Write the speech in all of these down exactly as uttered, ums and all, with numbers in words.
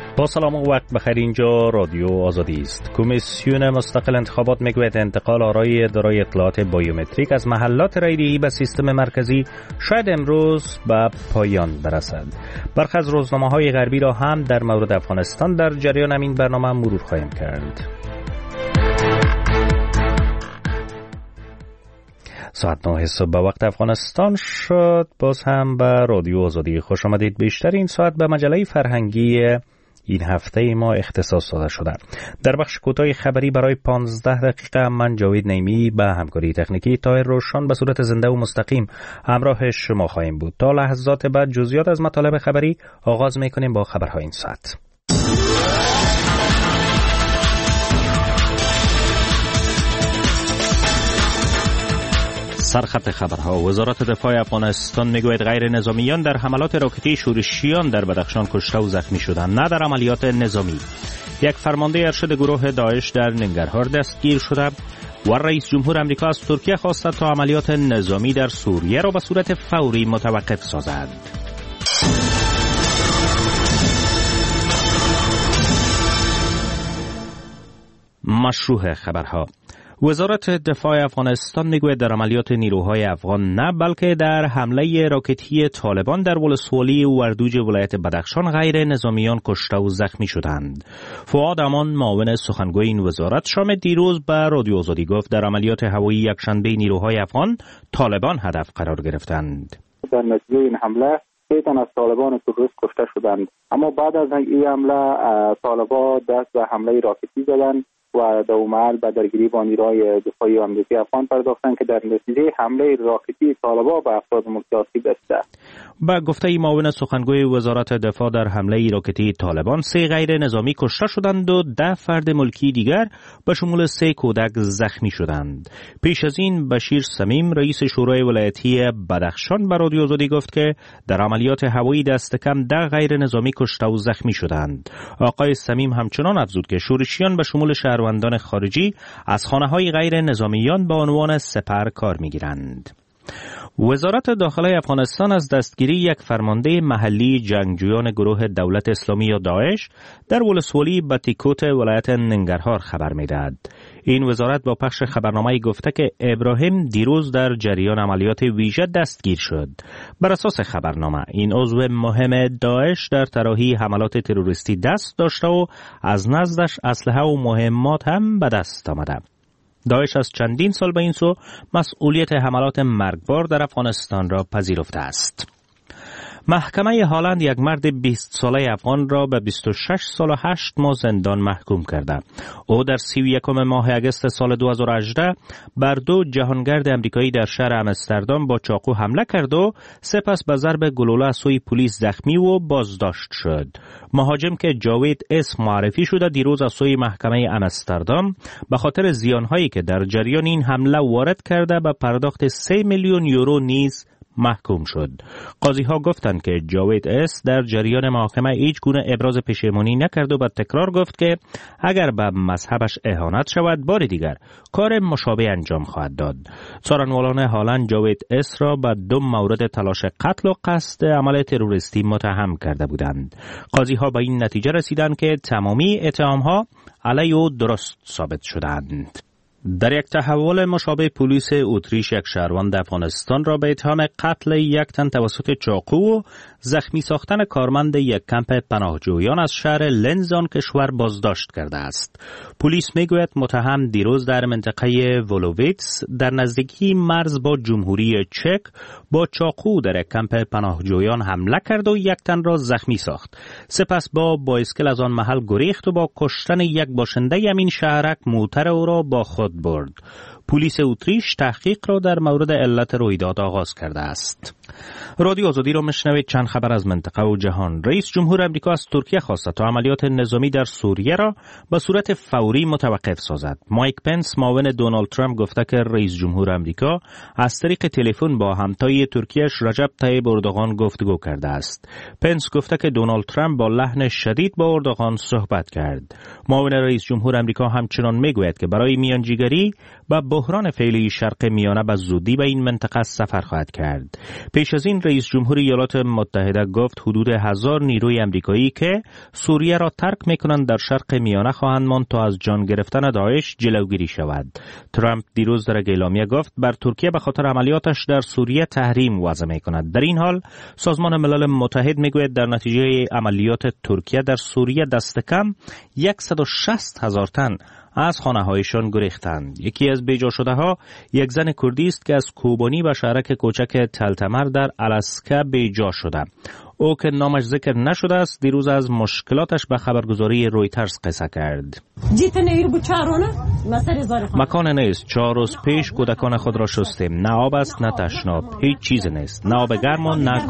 با سلام و وقت بخیر. اینجا رادیو آزادی است. کمیسیون مستقل انتخابات میگوید انتقال آرای دارای اطلاعات بایومتریک از محلات رایدهی به سیستم مرکزی شاید امروز به پایان برسد. برخی از روزنامه‌های غربی را هم در مورد افغانستان در جریان این برنامه مرور خواهیم کرد. ساعت نه صبح به وقت افغانستان شد. باز هم به رادیو آزادی خوش آمدید. بیشتر این ساعت به مجله فرهنگی این هفته ما اختصاص داده شده. در بخش کوتاه خبری برای پانزده دقیقه من جاوید نیمی به همکاری تکنیکی طاهر روشن به صورت زنده و مستقیم همراه شما خواهیم بود. تا لحظات بعد جزئیات از مطالب خبری آغاز می‌کنیم با خبرهای این ساعت. سرخط خبرها. وزارت دفاع افغانستان میگوید غیر نظامیان در حملات راکتی شورشیان در بدخشان کشته و زخمی شدند، نه در عملیات نظامی. یک فرمانده ارشد گروه داعش در ننگرهار دستگیر شده و رئیس جمهور امریکا از ترکیه خواسته تا عملیات نظامی در سوریه را به صورت فوری متوقف سازد. مشروع خبرها. وزارت دفاع افغانستان میگوید در عملیات نیروهای افغان نه بلکه در حمله راکتی طالبان در ولسوالی وردوج ولایت بدخشان غیر نظامیان کشته و زخمی شدند. فؤاد امان معاون سخنگوی این وزارت شام دیروز به رادیو آزادی گفت در عملیات هوایی یکشنبه نیروهای افغان طالبان هدف قرار گرفتند. در نتیجه این حمله سه تن از طالبان تروریست کشته شدند، اما بعد از این حمله طالبان دست به حمله راکتی زدند و در محل به درگیری با نیروهای دفاعی آمریکایی افغان پرداختند که در نتیجه حمله راکتی طالبان به افراد ملکی رسیده. با گفته معاون سخنگوی وزارت دفاع در حمله راکتی طالبان سه غیر نظامی کشته شدند و ده فرد ملکی دیگر به شمول سه کودک زخمی شدند. پیش از این بشیر سمیم رئیس شورای ولایتی بدخشان به رادیو آزادی گفت که در عملیات هوایی دست کم ده غیر نظامی کشته و زخمی شدند. آقای سمیم همچنان افزود که شورشیان به شمول شهروندان خارجی از خانه‌های غیر نظامیان به عنوان سپر کار می‌گیرند. وزارت داخلی افغانستان از دستگیری یک فرمانده محلی جنگجویان گروه دولت اسلامی یا داعش در ولسوالی بتیکوت ولایت ننگرهار خبر می‌دهد. این وزارت با پخش خبرنامه‌ای گفته که ابراهیم دیروز در جریان عملیات ویژه دستگیر شد. بر اساس خبرنامه این عضو مهم داعش در طراحی حملات تروریستی دست داشته و از نزدش اسلحه و مهمات هم به دست آمده. داعش از چندین سال به این سو مسئولیت حملات مرگبار در افغانستان را پذیرفته است. محکمه هالند یک مرد بیست ساله افغان را به بیست و شش سال و هشت ماه زندان محکوم کرده. او در سی و یکم ماه اگست سال دو هزار و هجده بر دو جهانگرد امریکایی در شهر آمستردام با چاقو حمله کرد و سپس به ضرب گلوله از سوی پلیس زخمی و بازداشت شد. مهاجم که جاوید اس معرفی شده دیروز از سوی محکمه آمستردام به خاطر زیانهایی که در جریان این حمله وارد کرده به پرداخت سه میلیون یورو نیز محکوم شد. قاضی ها گفتند که جاوید اس در جریان محاکمه هیچ گونه ابراز پشیمانی نکرد و به تکرار گفت که اگر به مذهبش اهانت شود بار دیگر کار مشابه انجام خواهد داد. سخنوران هالند جاوید اس را به دو مورد تلاش قتل و قصد عمل تروریستی متهم کرده بودند. قاضی ها به این نتیجه رسیدند که تمامی اتهام ها علیه او درست ثابت شدند. در یک تحول مشابه پلیس اتریش یک شهروند افغانستان را به اتهام قتل یک تن توسط چاقو و زخمی ساختن کارمند یک کمپ پناهجویان از شهر لنز آن کشور بازداشت کرده است. پلیس میگوید متهم دیروز در منطقه ولوویتس در نزدیکی مرز با جمهوری چک با چاقو در یک کمپ پناهجویان حمله کرد و یک تن را زخمی ساخت. سپس با بایسکل از آن محل گریخت و با کشتن یک باشنده همین شهرک موتر او را با خود برد. پلیس اتریش تحقیق را در مورد علت رویداد آغاز کرده است. رادیو آزادی را میشنوید. چند خبر از منطقه و جهان. رئیس جمهور امریکا از ترکیه خواسته تا عملیات نظامی در سوریه را به صورت فوری متوقف سازد. مایک پنس معاون دونالد ترامپ گفته که رئیس جمهور امریکا از طریق تلفن با همتای ترکیه‌اش رجب طیب اردوغان گفتگو کرده است. پنس گفته که دونالد ترامپ با لحن شدید با اردوغان صحبت کرد. معاون رئیس جمهور امریکا همچنان میگوید که برای میانجیگری و بحران فعلی شرق میانه به زودی به این منطقه سفر خواهد کرد. پیش از این رئیس جمهور ایالات متحده گفت حدود هزار نیروی امریکایی که سوریه را ترک میکنند در شرق میانه خواهند ماند تا از جان گرفتن داعش جلوگیری شود. ترامپ دیروز در اعلامیه گفت بر ترکیه به خاطر عملیاتش در سوریه تحریم وضع میکند. در این حال سازمان ملل متحد میگوید در نتیجه عملیات ترکیه در سوریه دست کم صد و شصت هزار تن از خانه هایشان گریختند. یکی از بیجا شده ها یک زن کردی است که از کوبانی و شهرک کوچک تلتمر در الاسکا بیجا شده. او که نامش ذکر نشده است دیروز از مشکلاتش به خبرگزاری رویترز قصه کرد. مکان نیست. چهار روز پیش کودکان خود را شستیم. نه آب است نه تشناب. هیچ چیز نیست. نه آب گرم و نه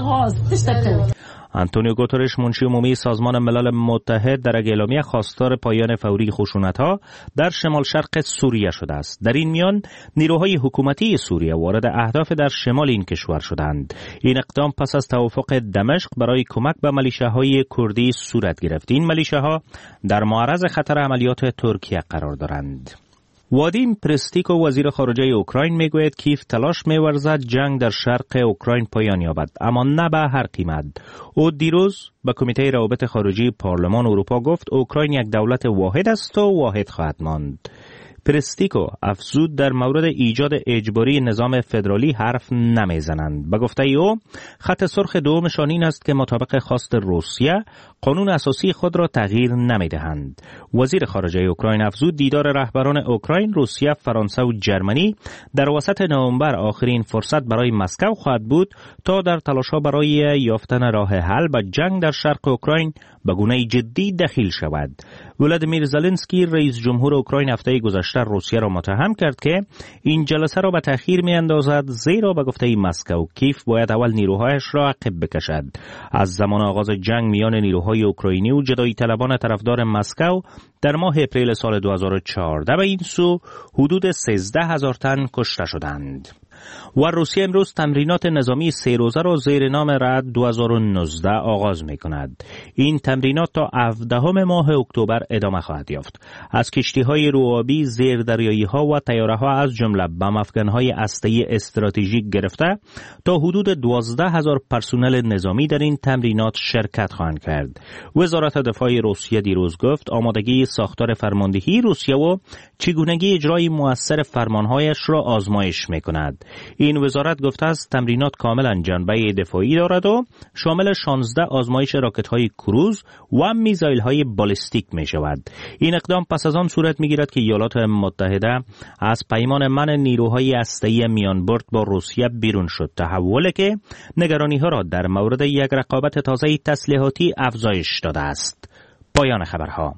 گاز. آنتونیو گوترش منشی عمومی سازمان ملل متحد در اعلامیه خواستار پایان فوری خشونت‌ها در شمال شرق سوریه شده است. در این میان نیروهای حکومتی سوریه وارد اهداف در شمال این کشور شدند. این اقدام پس از توافق دمشق برای کمک به ملیشه‌های کردی صورت گرفت. این ملیشه‌ها در معرض خطر عملیات ترکیه قرار دارند. وادیم پرستیکو وزیر خارجه اوکراین میگوید کیف تلاش می‌ورزد جنگ در شرق اوکراین پایان یابد، اما نه به هر قیمت. او دیروز به کمیته روابط خارجی پارلمان اروپا گفت اوکراین یک دولت واحد است و واحد خواهد ماند. پرستیکو افزود در مورد ایجاد اجباری نظام فدرالی حرف نمیزنند. به گفته او خط سرخ دومشان این است که مطابق خواست روسیه قانون اساسی خود را تغییر نمیدهند. وزیر خارجه اوکراین افزود دیدار رهبران اوکراین، روسیه، فرانسه و جرمنی در وسط نوامبر آخرین فرصت برای مسکو خواهد بود تا در تلاش‌ها برای یافتن راه حل به جنگ در شرق اوکراین به گونه جدی دخیل شود. ولادیمیر زلنسکی رئیس جمهور اوکراین هفته گذشته روسیه را متهم کرد که این جلسه را به تأخیر می‌اندازد، زیرا به گفته مسکو کیف باید اول نیروهایش را عقب بکشد. از زمان آغاز جنگ میان نیروهای اوکراینی و جدایی طلبان طرفدار مسکو در ماه اپریل سال دو هزار و چهارده به این سو حدود سیزده هزار تن کشته شدند. و روسیه امروز تمرینات نظامی سه روزه را زیر نام رعد دو هزار و نوزده آغاز می کند. این تمرینات تا هفدهم ماه اکتبر ادامه خواهد یافت. از کشتی‌های روآبی، زیردریایی‌ها و طیاره‌ها از جمله بم افکن‌های هسته‌ای استراتژیک گرفته تا حدود دوازده هزار پرسنل نظامی در این تمرینات شرکت خواهند کرد. وزارت دفاع روسیه دیروز گفت آمادگی ساختار فرماندهی روسیه و چگونگی اجرای مؤثر فرمانهایش را آزمایش می کند. این وزارت گفته است تمرینات کاملا جنبه دفاعی دارد و شامل شانزده آزمایش راکت‌های کروز و میزایل‌های بالستیک می شود. این اقدام پس از آن صورت می گیرد که ایالات متحده از پیمان منع نیروهای هسته‌ای میانبرد با روسیه بیرون شد، تحولی که نگرانی‌ها را در مورد یک رقابت تازه تسلیحاتی افزایش داده است. پایان خبرها.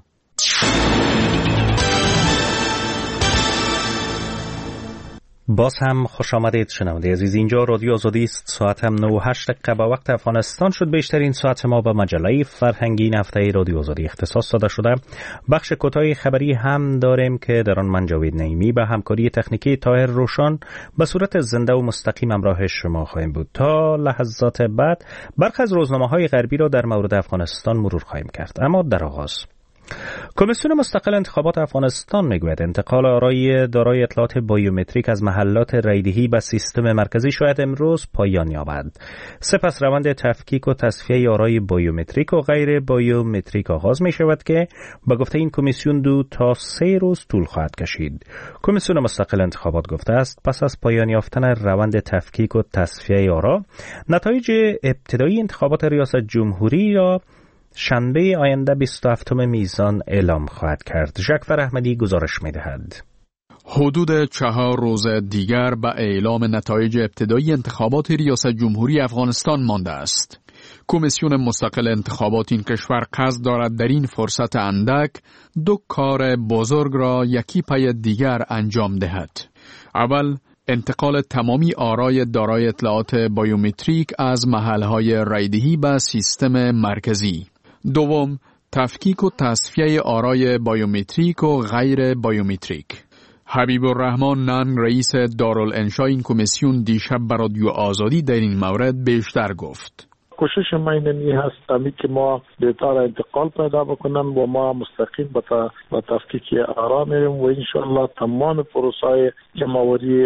باز هم خوش آمدید شنونده عزیز، اینجا رادیو آزادی است. ساعت هم نه و هشت دقیقه به وقت افغانستان شد. بیشترین ساعت ما به مجله فرهنگی این هفته رادیو آزادی اختصاص داده شده. بخش کوتاه خبری هم داریم که در آن من جاوید نعیمی به همکاری تکنیکی طاهر روشان به صورت زنده و مستقیم همراه شما خواهیم بود. تا لحظات بعد برخی از روزنامه‌های غربی را در مورد افغانستان مرور خواهیم کرد. اما در آغاز کمیسیون مستقل انتخابات افغانستان میگوید انتقال آرای دارای اطلاعات بایومتریک از محلات رایدهی به سیستم مرکزی شاید امروز پایان یابد. سپس روند تفکیک و تصفیه آرای بایومتریک و غیر بایومتریک آغاز می شود که به گفته این کمیسیون دو تا سه روز طول خواهد کشید. کمیسیون مستقل انتخابات گفته است پس از پایان یافتن روند تفکیک و تصفیه آرا، نتایج ابتدایی انتخابات ریاست جمهوری را شنبه آینده بیست و هفتم میزان اعلام خواهد کرد. ژکفر احمدی گزارش می‌دهد. حدود چهار روز دیگر به اعلام نتایج ابتدایی انتخابات ریاست جمهوری افغانستان مانده است. کمیسیون مستقل انتخابات این کشور قصد دارد در این فرصت اندک دو کار بزرگ را یکی پی دیگر انجام دهد. اول، انتقال تمامی آرای دارای اطلاعات بایومتریک از محلهای رایدهی به سیستم مرکزی. دوم، تفکیک و تصفیه آرای بایومتریک و غیر بایومتریک. حبیب الرحمن ننگ رئیس دارالانشا این کمیسیون دیشب به رادیو آزادی در این مورد بیشتر گفت. کوشش ما اینمی هست امی که ما دیتا را انتقال پیدا بکنن و ما مستقیم به تفکیک آرا میریم و انشاءالله تمام پروسای جمع‌آوری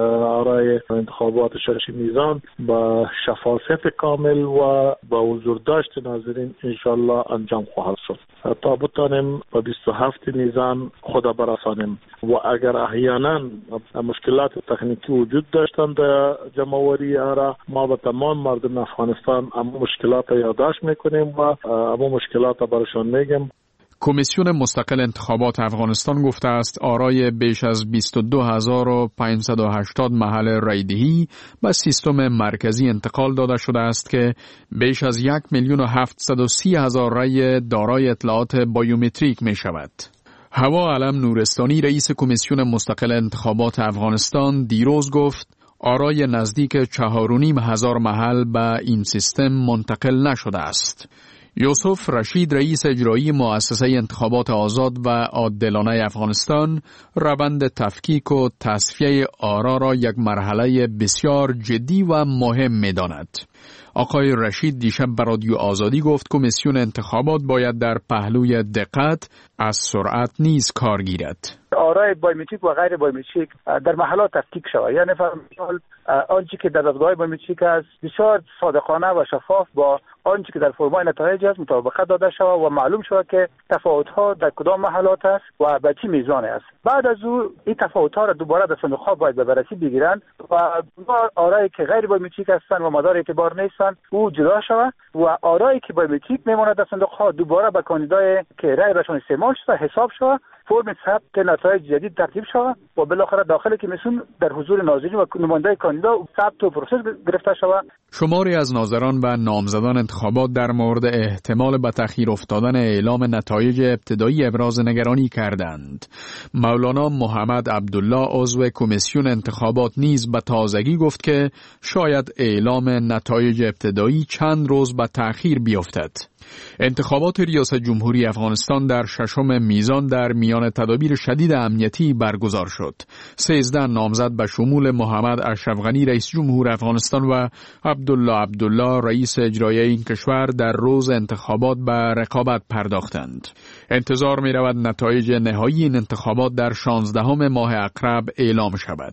آرای انتخابات شش میزان با شفافیت کامل و با حضور داشت ناظرین انشاءالله انجام خواهد شد تا بتانیم به بیست و هفت میزان خود برسانیم و اگر احیانا مشکلات تکنیکی وجود داشتند در جمع‌آوری آرا ما به تمام مردم افغانستان اما مشکلات یادداشت میکنیم و اما مشکلات برشان میگیم. کمیسیون مستقل انتخابات افغانستان گفته است آرای بیش از بیست و دو هزار و پانصد و هشتاد محل رایدهی به سیستم مرکزی انتقال داده شده است که بیش از یک میلیون و هفتصد و سی هزار رای دارای اطلاعات بایومتریک می شود. هوا علم نورستانی رئیس کمیسیون مستقل انتخابات افغانستان دیروز گفت آرای نزدیک چهار و نیم هزار محل به این سیستم منتقل نشده است. یوسف رشید رئیس اجرایی مؤسسه انتخابات آزاد و عادلانه افغانستان روند تفکیک و تصفیه آرا را یک مرحله بسیار جدی و مهم می‌داند. آقای رشید دیشب به رادیو آزادی گفت کمیسیون انتخابات باید در پهلوی دقت از سرعت نیز کار گیرد. آرای بایومتریک و غیر بایومتریک در محلات تفکیک شود. یعنی مثلا آنچه که در دادگاه بایومتریک است بسیار صادقانه و شفاف با آنچه که در فرمای نتایج است مطابقت داده شود و معلوم شود که تفاوت‌ها در کدام محلات است و به چه میزان است. بعد از او این تفاوت‌ها را دوباره در صندوق‌ها باید به بررسی بگیرند و آرایی که غیر بایومتریک هستند و مدار اعتبار نیستند او جدا شود و آرایی که بایومتریک میماند در صندوق‌ها دوباره به کاندیدای که رای برشان استعمال شده حساب شود، فرم ثبت نتایج جدید ترتیب شود و بالاخره داخل کمیسیون در حضور ناظرین و نماینده کاندیدا ثبت و پروسس گرفته شود. شماری از ناظران و نامزدان انتخابات در مورد احتمال به تأخیر افتادن اعلام نتایج ابتدایی ابراز نگرانی کردند. مولانا محمد عبدالله عضو کمیسیون انتخابات نیز به تازگی گفت که شاید اعلام نتایج ابتدایی چند روز به تأخیر بیفتد. انتخابات ریاست جمهوری افغانستان در ششم میزان در میان تدابیر شدید امنیتی برگزار شد. سیزده نامزد به شمول محمد اشرف غنی رئیس جمهور افغانستان و عبدالله عبدالله رئیس اجرایی این کشور در روز انتخابات به رقابت پرداختند. انتظار می رود نتایج نهایی این انتخابات در شانزدهم ماه عقرب اعلام شود.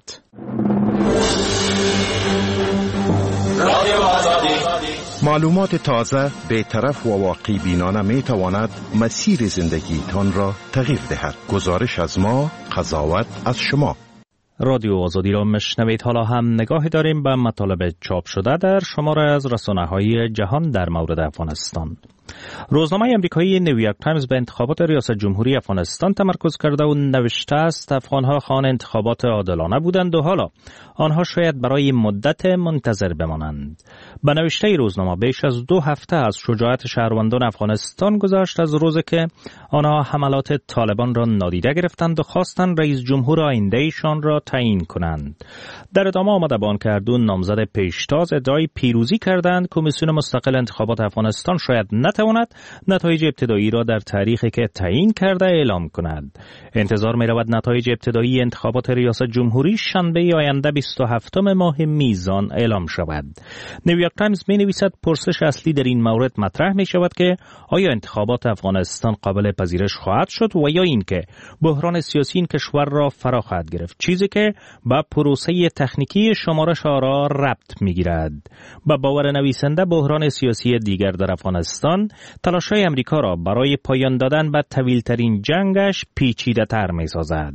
معلومات تازه، بی‌طرف و واقعی بینانه می تواند مسیر زندگی تان را تغییر دهد. گزارش از ما، قضاوت از شما. رادیو آزادی را مشنوید. حالا هم نگاهی داریم به مطالب چاپ شده در شماره از رسانه‌های جهان در مورد افغانستان. روزنامه امریکایی نیویورک تایمز به انتخابات ریاست جمهوری افغانستان تمرکز کرده و نوشته است افغانها خواهان انتخابات عادلانه بودند و حالا آنها شاید برای مدت منتظر بمانند. به نوشته روزنامه بیش از دو هفته از شجاعت شهروندان افغانستان گذشت از روزی که آنها حملات طالبان را نادیده گرفتند و خواستند رئیس جمهور آینده‌شان را تعیین کنند. در ادامه آمده به آنکه اردوان نامزد پیشتاز ادعای پیروزی کردند، کمیسیون مستقل انتخابات افغانستان شاید نتواند نتایج ابتدایی را در تاریخی که تعیین کرده اعلام کند. انتظار می رود نتایج ابتدایی انتخابات ریاست جمهوری شنبه آینده بیست و هفتم ماه میزان اعلام شود. نیویورک تایمز می نویسد پرسش اصلی در این مورد مطرح می شود که آیا انتخابات افغانستان قابل پذیرش خواهد شد و یا اینکه بحران سیاسی این کشور را فرا خواهد گرفت، چیزی که با پروسه تکنیکی شمارش آرا ربط می گیرد. با باور نویسنده بحران سیاسی دیگر در افغانستان تلاش‌های امریکا را برای پایان دادن به طویل‌ترین جنگش پیچیده‌تر می‌سازد.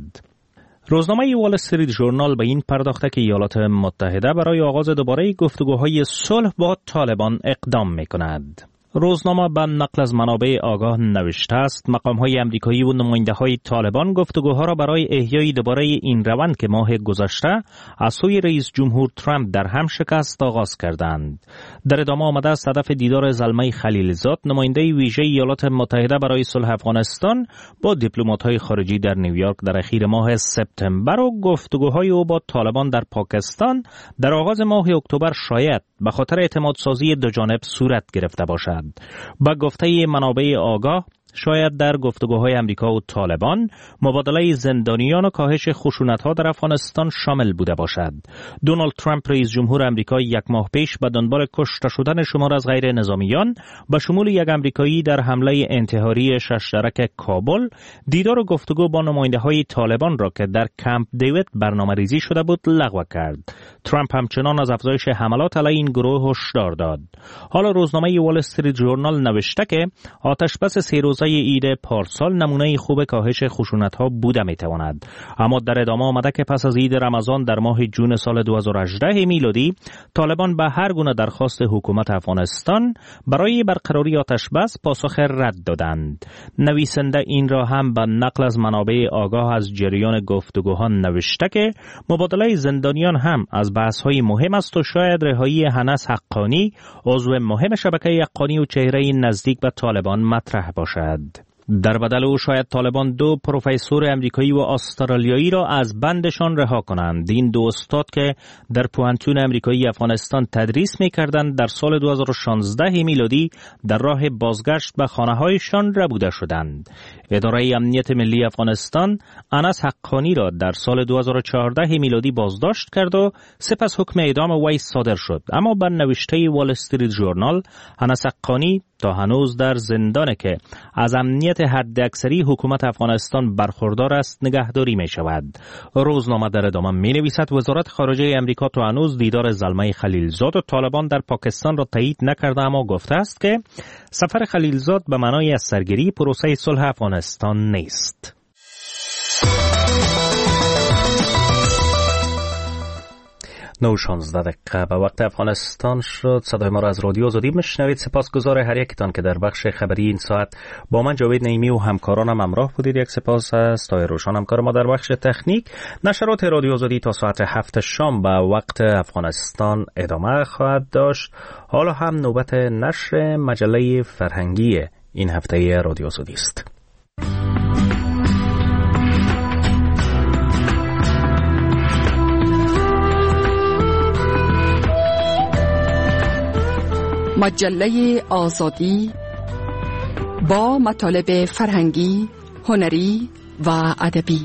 روزنامه وال استریت ژورنال به این پرداخته که ایالات متحده برای آغاز دوباره گفتگوهای صلح با طالبان اقدام می‌کند. روزنامه به نقل از منابع آگاه نوشته است مقام‌های آمریکایی و نماینده‌های طالبان گفتگوها را برای احیای دوباره این روند که ماه گذشته از سوی رئیس جمهور ترامپ در هم شکست آغاز کردند. در ادامه آمده است هدف دیدار زلمه خلیلزاد نماینده ویژه ایالات متحده برای صلح افغانستان با دیپلمات‌های خارجی در نیویورک در اخیر ماه سپتامبر و گفتگوهای او با طالبان در پاکستان در آغاز ماه اکتبر شاید به خاطر اعتماد سازی دو جانب صورت گرفته باشد. با گفته منابع آگاه شاید در گفتگوهای امریکا و طالبان مبادله زندانیان و کاهش خشونت‌ها در افغانستان شامل بوده باشد. دونالد ترامپ رئیس جمهور امریکا یک ماه پیش به دنبال کشته شدن شمار از غیر نظامیان به شمول یک امریکایی در حمله انتحاری ششدرک کابل دیدار و گفتگو با نماینده‌های طالبان را که در کمپ دیوید برنامه‌ریزی شده بود لغو کرد. ترامپ همچنان از افزایش حملات علیه این گروه هشدار داد. حالا روزنامه وال استریت ژورنال نوشته که آتشبس سه روزه عید پارسال نمونه خوب کاهش خشونت‌ها بوده می‌تواند، اما در ادامه آمده که پس از عید رمضان در ماه جون سال دو هزار و هجده میلادی طالبان به هر گونه درخواست حکومت افغانستان برای برقراری آتشبس پاسخ رد دادند. نویسنده این را هم به نقل از منابع آگاه از جریان گفتگوها نوشته که مبادله زندانیان هم از بحث‌های مهم است و شاید رهایی هنس حقانی، عضو مهم شبکه حقانی و چهره نزدیک به طالبان مطرح باشد. در بدل او شاید طالبان دو پروفسور امریکایی و استرالیایی را از بندشان رها کنند. این دو استاد که در پوهنتون امریکایی افغانستان تدریس می‌کردند در سال دو هزار و شانزده میلادی در راه بازگشت به خانه‌هایشان ربوده شدند. اداره امنیت ملی افغانستان انس حقانی را در سال دو هزار و چهارده میلادی بازداشت کرد و سپس حکم اعدام وی صادر شد، اما بر نوشته وال استریت ژورنال انس حقانی تا هنوز در زندانه که از امنیت حداکثری حکومت افغانستان برخوردار است نگهداری می شود. روزنامه در ادامه می نویسد وزارت خارجه امریکا تا هنوز دیدار زلمه خلیلزاد و طالبان در پاکستان را تایید نکرده، اما گفته است که سفر خلیلزاد به معنای از سرگیری پروسه صلح افغانستان نیست. نو شانزده دقیقه به وقت افغانستان شد. صدای ما را از رادیو آزادی میشنوید. سپاسگزار هر یکتان که در بخش خبری این ساعت با من جاوید نعیمی و همکارانم همراه بودید. یک سپاس از تایر روشان همکار ما در بخش تکنیک. نشرات رادیو آزادی تا ساعت هفت شام به وقت افغانستان ادامه خواهد داشت. حالا هم نوبت نشر مجله فرهنگی این هفته رادیو آزادی است. مجله آزادی با مطالب فرهنگی، هنری و ادبی.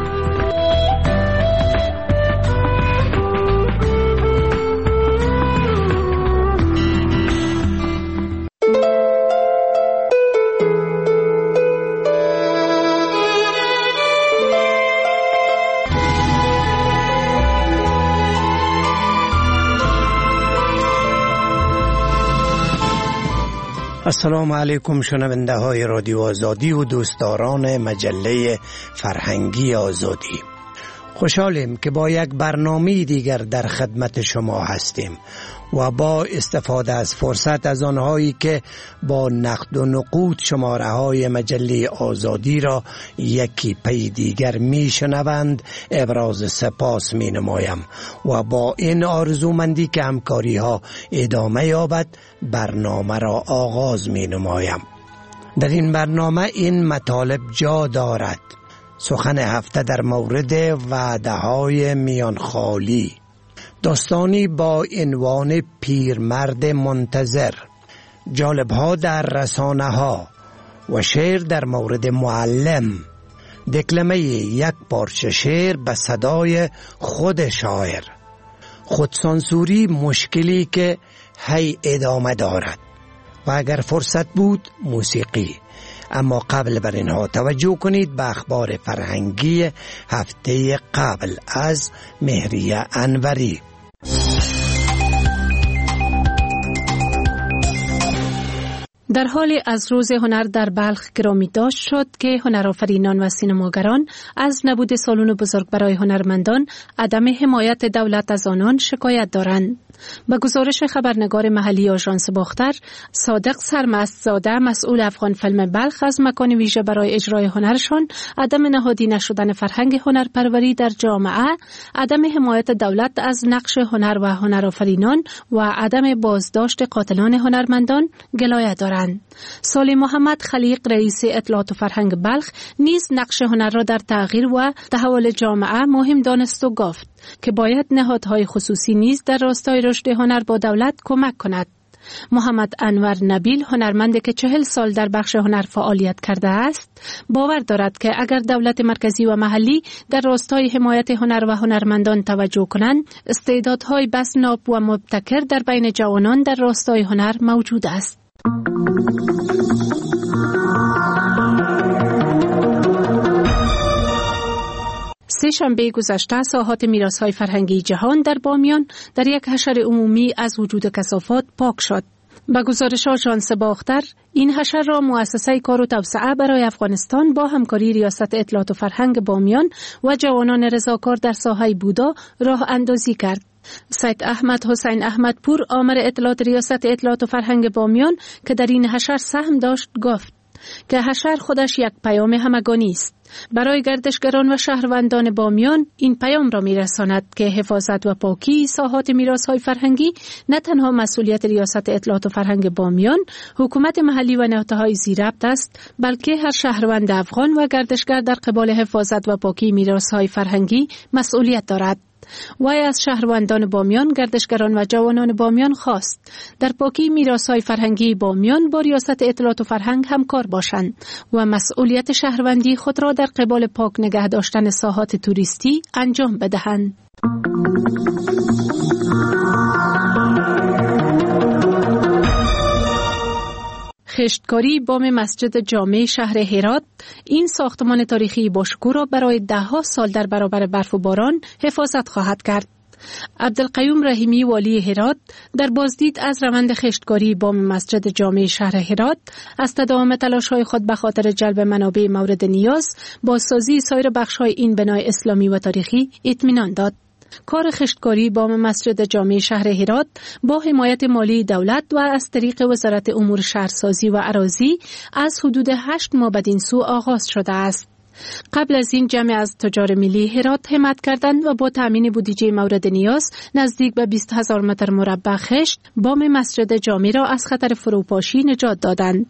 السلام علیکم شنونده های رادیو آزادی و دوستداران مجله فرهنگی آزادی. خوشحالیم که با یک برنامه دیگر در خدمت شما هستیم و با استفاده از فرصت از آنهایی که با نقد و نقود شماره های مجله آزادی را یکی پی دیگر می شنوند ابراز سپاس می نمایم و با این آرزومندی که همکاری ها ادامه یابد برنامه را آغاز می نمایم. در این برنامه این مطالب جا دارد: سخن هفته در مورد وعده های میان خالی، داستانی با عنوان پیرمرد منتظر، جالب ها در رسانه ها و شعر در مورد معلم، دکلمه یک پارچه شعر به صدای خود شاعر، خودسانسوری مشکلی که هی ادامه دارد و اگر فرصت بود موسیقی. اما قبل بر اینها توجه کنید به اخبار فرهنگی هفته قبل از مهریه انوری. در حال از روز هنر در بلخ گرامی داشت شد که هنرآفرینان و سینماگران از نبود سالن بزرگ برای هنرمندان، عدم حمایت دولت از آنان شکایت دارند. به گزارش خبرنگار محلی آژانس باختر، صادق سرمست زاده مسئول افغان فیلم بلخ از مکان ویژه برای اجرای هنرشان، عدم نهادی نشدن فرهنگ هنرپروری در جامعه، عدم حمایت دولت از نقش هنر و هنرآفرینان و عدم بازداشت قاتلان هنرمندان گلایه دارند. سالی محمد خلیق رئیس اطلاعات و فرهنگ بلخ نیز نقش هنر را در تغییر و تحول جامعه مهم دانست و گفت که باید نهادهای خصوصی نیز در راستای رشد هنر با دولت کمک کند. محمد انور نبیل، هنرمندی که چهل سال در بخش هنر فعالیت کرده است، باور دارد که اگر دولت مرکزی و محلی در راستای حمایت هنر و هنرمندان توجه کنند، استعدادهای بس ناب و مبتکر در بین جوانان در راستای هنر موجود است. سه شنبه گذشته ساحات میراث‌های فرهنگی جهان در بامیان در یک حشر عمومی از وجود کثافات پاک شد. به گزارش آژانس باختر، این حشر را مؤسسه کار و توسعه برای افغانستان با همکاری ریاست اطلاعات و فرهنگ بامیان و جوانان رضاکار در ساحه بودا راه اندازی کرد. سید احمد حسین احمدپور، آمر اطلاعات ریاست اطلاعات و فرهنگ بامیان که در این حشر سهم داشت، گفت که حشر خودش یک پیام همگانی است. برای گردشگران و شهروندان بامیان این پیام را می‌رساند که حفاظت و پاکی ساحات میراث‌های فرهنگی نه تنها مسئولیت ریاست اطلاعات و فرهنگ بامیان، حکومت محلی و نهادهای زیربط است، بلکه هر شهروند افغان و گردشگر در قبال حفاظت و پاکی میراث‌های فرهنگی مسئولیت دارد. وی از شهروندان بامیان، گردشگران و جوانان بامیان خواست در پاکی میراث‌های فرهنگی بامیان با ریاست اطلاعات و فرهنگ همکار باشند و مسئولیت شهروندی خود را در قبال پاک نگه داشتن ساحات توریستی انجام بدهند. خشتکاری بام مسجد جامع شهر هرات، این ساختمان تاریخی باشکوه را برای ده ها سال در برابر برف و باران حفاظت خواهد کرد. عبدالقیوم رحیمی، والی هرات، در بازدید از روند خشتکاری بام مسجد جامع شهر هرات از تداوم تلاش‌های خود به خاطر جلب منابع مورد نیاز، بازسازی سایر بخش‌های این بنای اسلامی و تاریخی اطمینان داد. کار خشتکاری بام مسجد جامع شهر هرات با حمایت مالی دولت و از طریق وزارت امور شهرسازی و اراضی از حدود هشت ماه بدین سو آغاز شده است. قبل از این جمع از تجار ملی هرات همت کردند و با تامین بودجه مورد نیاز نزدیک به بیست هزار متر مربع خشت بام مسجد جامع را از خطر فروپاشی نجات دادند.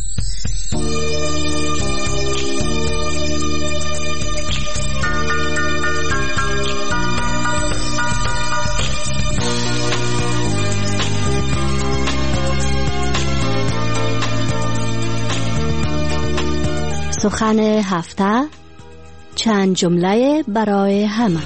سخن هفته، چند جمله برای همه.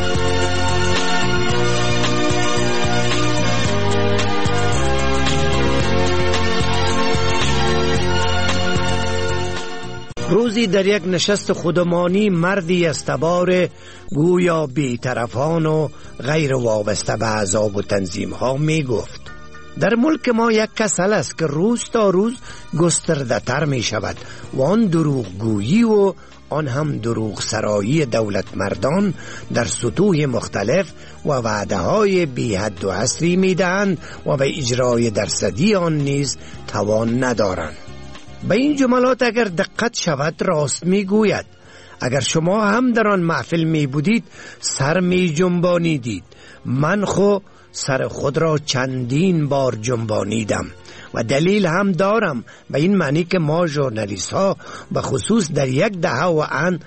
روزی در یک نشست خودمانی مردی استبار گویا بی‌طرفان و غیر وابسته به احزاب و تنظیم ها می گفت: در ملک ما یک کسل است که روز تا روز گسترده تر می شود و آن دروغ گویی و آن هم دروغ سرایی دولت مردان در سطوح مختلف و وعده های بی حد و حصری می دهند و به اجرای درصدی آن نیز توان ندارند. به این جملات اگر دقت شود راست می گوید. اگر شما هم در آن محفل می بودید سر می جنبانیدید. من خو سر خود را چندین بار جنبانیدم و دلیل هم دارم، به این معنی که ما ژورنالیست ها به خصوص در یک دهه و ان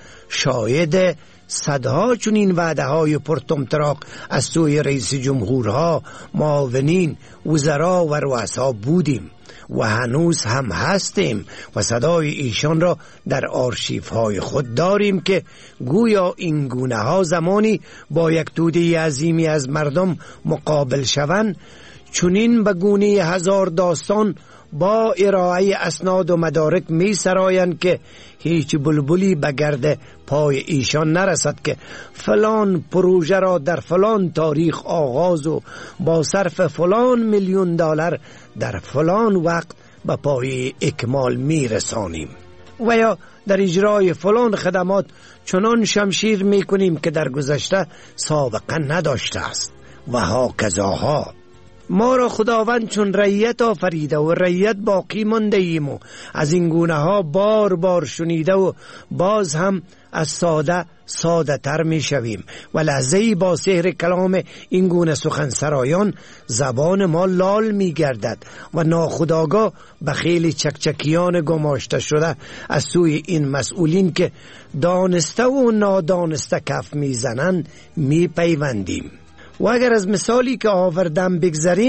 شاهد صدها چنین وعده های پرطمطراق از سوی رئیس جمهورها، معاونین، وزرا و رؤسا بودیم و هنوز هم هستیم و صدای ایشان را در آرشیف های خود داریم که گویا این گونه ها زمانی با یک توده عظیمی از مردم مقابل شوند، چنین به گونه هزار داستان با ارائه اسناد و مدارک می سرایند که هیچ بلبلی به گرد پای ایشان نرسد که فلان پروژه را در فلان تاریخ آغاز و با صرف فلان میلیون دلار در فلان وقت به پای اکمال می رسانیم و یا در اجرای فلان خدمات چنان شمشیر می کنیم که در گذشته سابقه نداشته است و ها کذاها. ما را خداوند چون رعیت آفریده و رعیت باقی مانده ایم و از این گونه ها بار بار شنیده و باز هم از ساده ساده تر می شویم و لحظه‌ای با سحر کلام این گونه سخن سرایان زبان ما لال می گردد و ناخودآگاه به خیلی چکچکیان گماشته شده از سوی این مسئولین که دانسته و نادانسته کف می زنند می پیوندیم. و اگر از مثالی که آوردم بگذریم،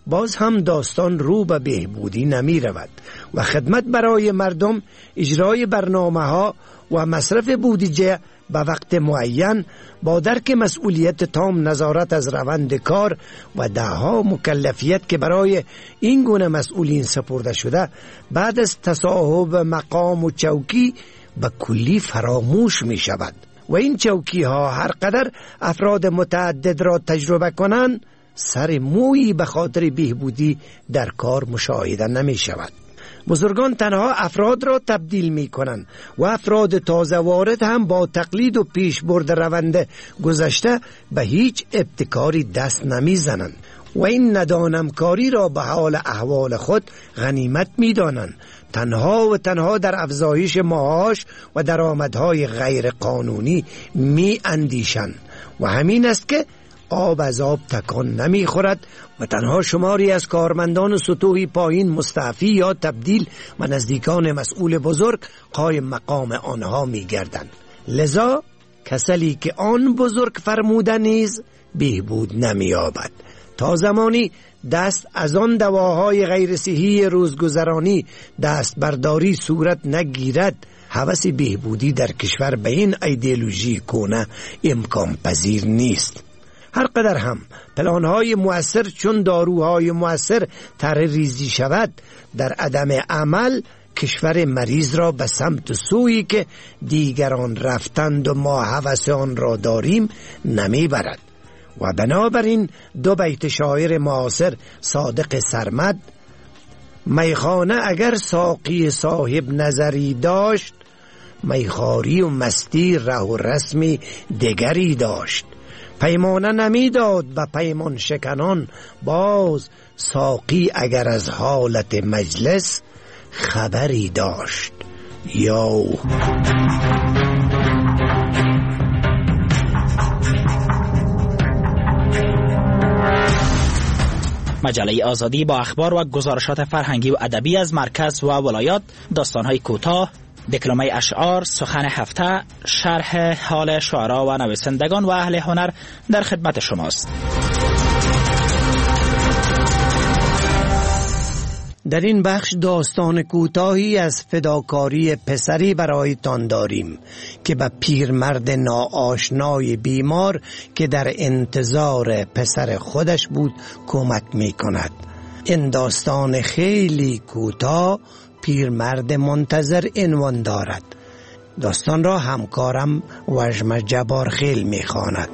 باز هم داستان رو به بهبودی نمی رود و خدمت برای مردم، اجرای برنامه ها و مصرف بودجه به وقت معین با درک مسئولیت تام نظارت از روند کار و دهها مکلفیت که برای این گونه مسئولین سپرده شده بعد از تصاحب مقام و چوکی به کلی فراموش می شود و این چوکی ها هر قدر افراد متعدد را تجربه کنند سر مویی به خاطر بهبودی در کار مشاهده نمی شود. بزرگان تنها افراد را تبدیل می کنند و افراد تازه وارد هم با تقلید و پیش برد روند گذشته به هیچ ابتکاری دست نمی زنند و این ندانمکاری را به حال احوال خود غنیمت می دانند. تنها و تنها در افزایش معاش و درآمدهای غیر قانونی می اندیشند و همین است که آب از آب تکان نمی خورد و تنها شماری از کارمندان سطوحی پایین مستعفی یا تبدیل و نزدیکان مسئول بزرگ قایم مقام آنها می گردند. لذا کسلی که آن بزرگ فرموده نیز بهبود نمی یابد تا زمانی دست از آن دواهای غیر صحی روزگذرانی دست برداری صورت نگیرد. هوس بهبودی در کشور به این ایدئولوژی کونه امکان پذیر نیست. هر قدر هم پلانهای مؤثر چون داروهای مؤثر طرح ریزی شود، در عدم عمل کشور مریض را به سمت سویی که دیگران رفتند و ما هوس آن را داریم نمی برد. و بنابراین دو بیت شاعر معاصر صادق سرمد: میخانه اگر ساقی صاحب نظری داشت، میخاری و مستی ره و رسمی دگری داشت. پیمانه نمیداد به پیمان شکنان باز، ساقی اگر از حالت مجلس خبری داشت. یو مجله آزادی با اخبار و گزارشات فرهنگی و ادبی از مرکز و ولایات، داستان‌های کوتاه، دکلمه اشعار، سخن هفته، شرح حال شعرا و نویسندگان و اهل هنر در خدمت شماست. در این بخش داستان کوتاهی از فداکاری پسری برایتان داریم که به پیرمرد ناآشنای بیمار که در انتظار پسر خودش بود کمک می کند. این داستان خیلی کوتاه پیرمرد منتظر عنوان دارد. داستان را همکارم وژم جبارخیل می خواند.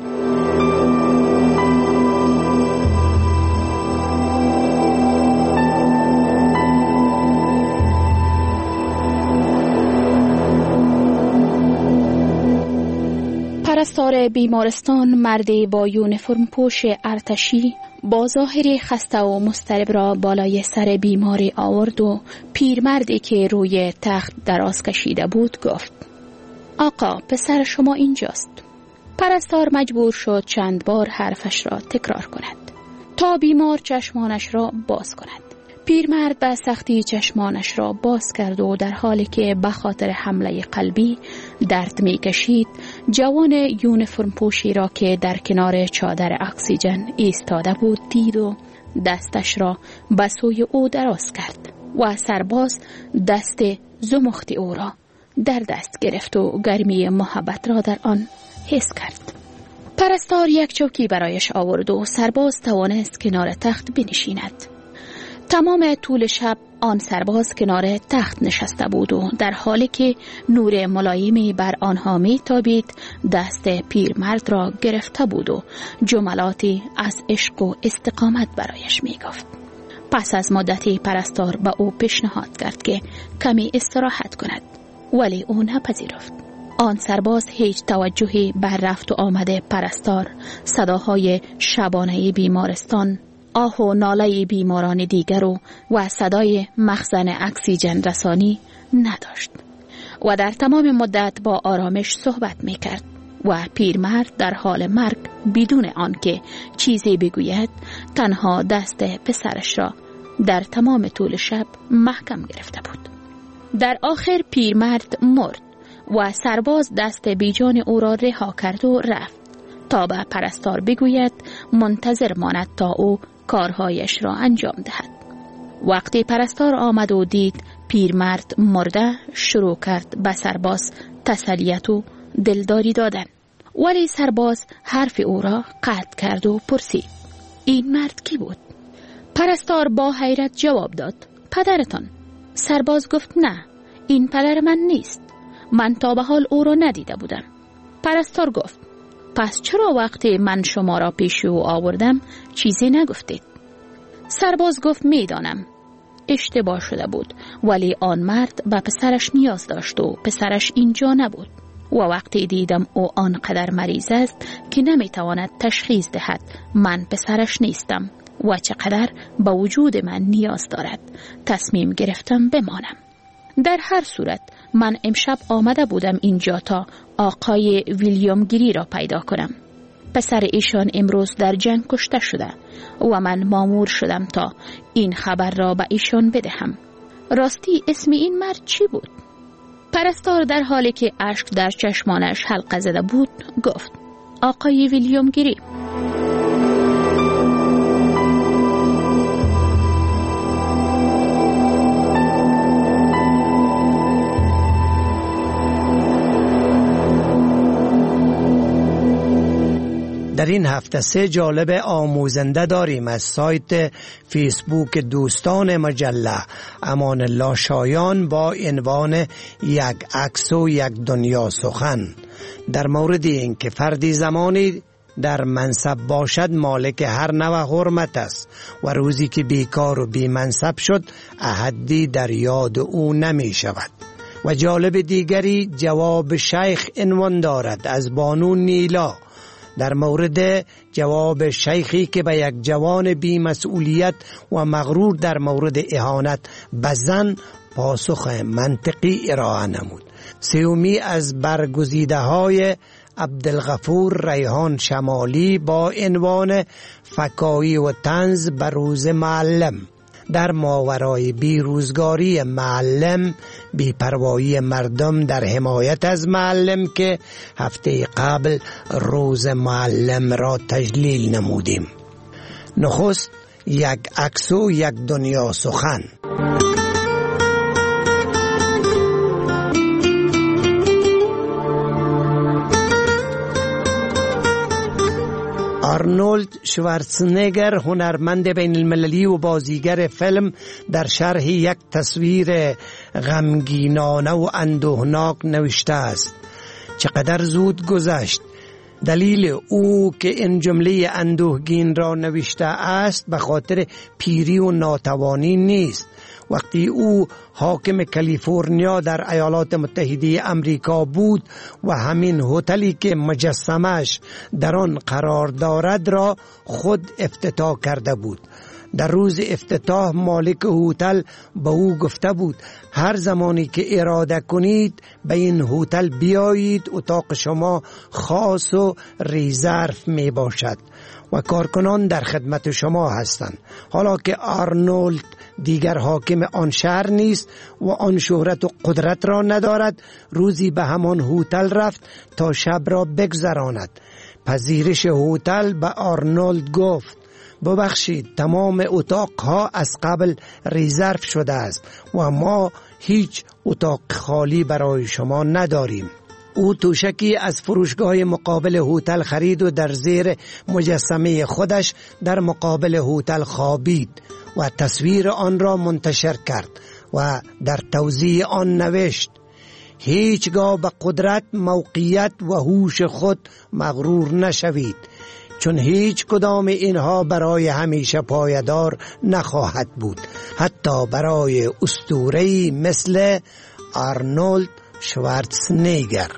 پرستار بیمارستان مردی با یونیفرم پوش ارتشی با ظاهری خسته و مضطرب را بالای سر بیماری آورد و پیرمردی که روی تخت دراز کشیده بود گفت: آقا، پسر شما اینجاست. پرستار مجبور شد چند بار حرفش را تکرار کند تا بیمار چشمانش را باز کند. پیرمرد به سختی چشمانش را باز کرد و در حالی که به خاطر حمله قلبی درد می کشید، جوان یونیفرم پوشی را که در کنار چادر اکسیژن ایستاده بود دید و دستش را به سوی او دراز کرد و سرباز دست زمخت او را در دست گرفت و گرمی محبت را در آن حس کرد. پرستار یک چوکی برایش آورد و سرباز توانست کنار تخت بنشیند. تمام طول شب آن سرباز کنار تخت نشسته بود و در حالی که نور ملایمی بر آنها می تابید دست پیرمرد را گرفته بود و جملاتی از عشق و استقامت برایش می گفت. پس از مدتی پرستار به او پیشنهاد کرد که کمی استراحت کند، ولی او نپذیرفت. آن سرباز هیچ توجهی بر رفت و آمد پرستار، صداهای شبانه بیمارستان، آه و ناله بیماران دیگر و, و صدای مخزن اکسیژن رسانی نداشت و در تمام مدت با آرامش صحبت می کرد و پیرمرد در حال مرگ بدون آنکه چیزی بگوید تنها دست پسرش را در تمام طول شب محکم گرفته بود. در آخر پیرمرد مرد و سرباز دست بیجان او را رها کرد و رفت تا به پرستار بگوید منتظر ماند تا او کارهایش را انجام دهد. وقتی پرستار آمد و دید پیرمرد مرده، شروع کرد به سرباز تسلیت و دلداری دادن. ولی سرباز حرف او را قطع کرد و پرسید این مرد کی بود؟ پرستار با حیرت جواب داد پدرتان. سرباز گفت نه، این پدر من نیست، من تا به حال او را ندیده بودم. پرستار گفت پس چرا وقتی من شما را پیش او آوردم چیزی نگفتید؟ سرباز گفت میدانم اشتباه شده بود، ولی آن مرد به پسرش نیاز داشت و پسرش اینجا نبود و وقتی دیدم او آنقدر مریض است که نمیتواند تشخیص دهد من پسرش نیستم و چقدر به وجود من نیاز دارد، تصمیم گرفتم بمانم. در هر صورت من امشب آمده بودم اینجا تا آقای ویلیام گری را پیدا کنم. پسر ایشان امروز در جنگ کشته شده و من مامور شدم تا این خبر را به ایشان بدهم. راستی اسم این مرد چی بود؟ پرستار در حالی که اشک در چشمانش حلقه زده بود گفت آقای ویلیام گری. در این هفته سه جالب آموزنده داریم از سایت فیسبوک دوستان مجله امان الله شایان با عنوان یک عکس و یک دنیا سخن، در مورد این که فردی زمانی در منصب باشد مالک هر نوع حرمت است و روزی که بیکار و بی منصب شد احدی در یاد او نمی شود. و جالب دیگری جواب شیخ عنوان دارد از بانو نیلا، در مورد جواب شیخی که به یک جوان بی مسئولیت و مغرور در مورد اهانت به زن پاسخ منطقی ارائه نمود. سومی از برگزیده های عبدالغفور ریحان شمالی با عنوان فکایی و طنز بر روز معلم، در ماورای بیروزگاری معلم، بی‌پروایی مردم در حمایت از معلم که هفته قبل روز معلم را تجلیل نمودیم. نخست یک عکس و یک دنیا سخن. آرنولد شوارزنگر هنرمند بین المللی و بازیگر فیلم در شرح یک تصویر غمگینانه و اندوهناک نوشته است چقدر زود گذشت. دلیل او که این جمله اندوهگین را نوشته است به خاطر پیری و ناتوانی نیست. وقتی او حاکم کالیفرنیا در ایالات متحده امریکا بود و همین هتلی که مجسمش در آن قرار دارد را خود افتتاح کرده بود. در روز افتتاح مالک هتل به او گفته بود هر زمانی که اراده کنید به این هتل بیایید، اتاق شما خاص و ریزرو می باشد و کارکنان در خدمت شما هستند. حالا که آرنولد دیگر حاکم آن شهر نیست و آن شهرت و قدرت را ندارد، روزی به همان هتل رفت تا شب را بگذراند. پذیرش هتل به آرنولد گفت ببخشید تمام اتاقها از قبل ریزرو شده است و ما هیچ اتاق خالی برای شما نداریم. او توشکی از فروشگاه مقابل هتل خرید و در زیر مجسمه خودش در مقابل هتل خوابید و تصویر آن را منتشر کرد و در توضیح آن نوشت هیچگاه به قدرت، موقعیت و هوش خود مغرور نشوید، چون هیچ کدام اینها برای همیشه پایدار نخواهد بود، حتی برای اسطوره‌ای مثل آرنولد شوارزنگر.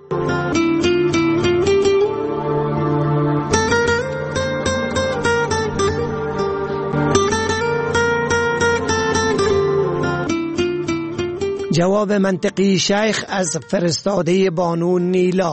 جواب منطقی شیخ از فرستاده بانو نیلا.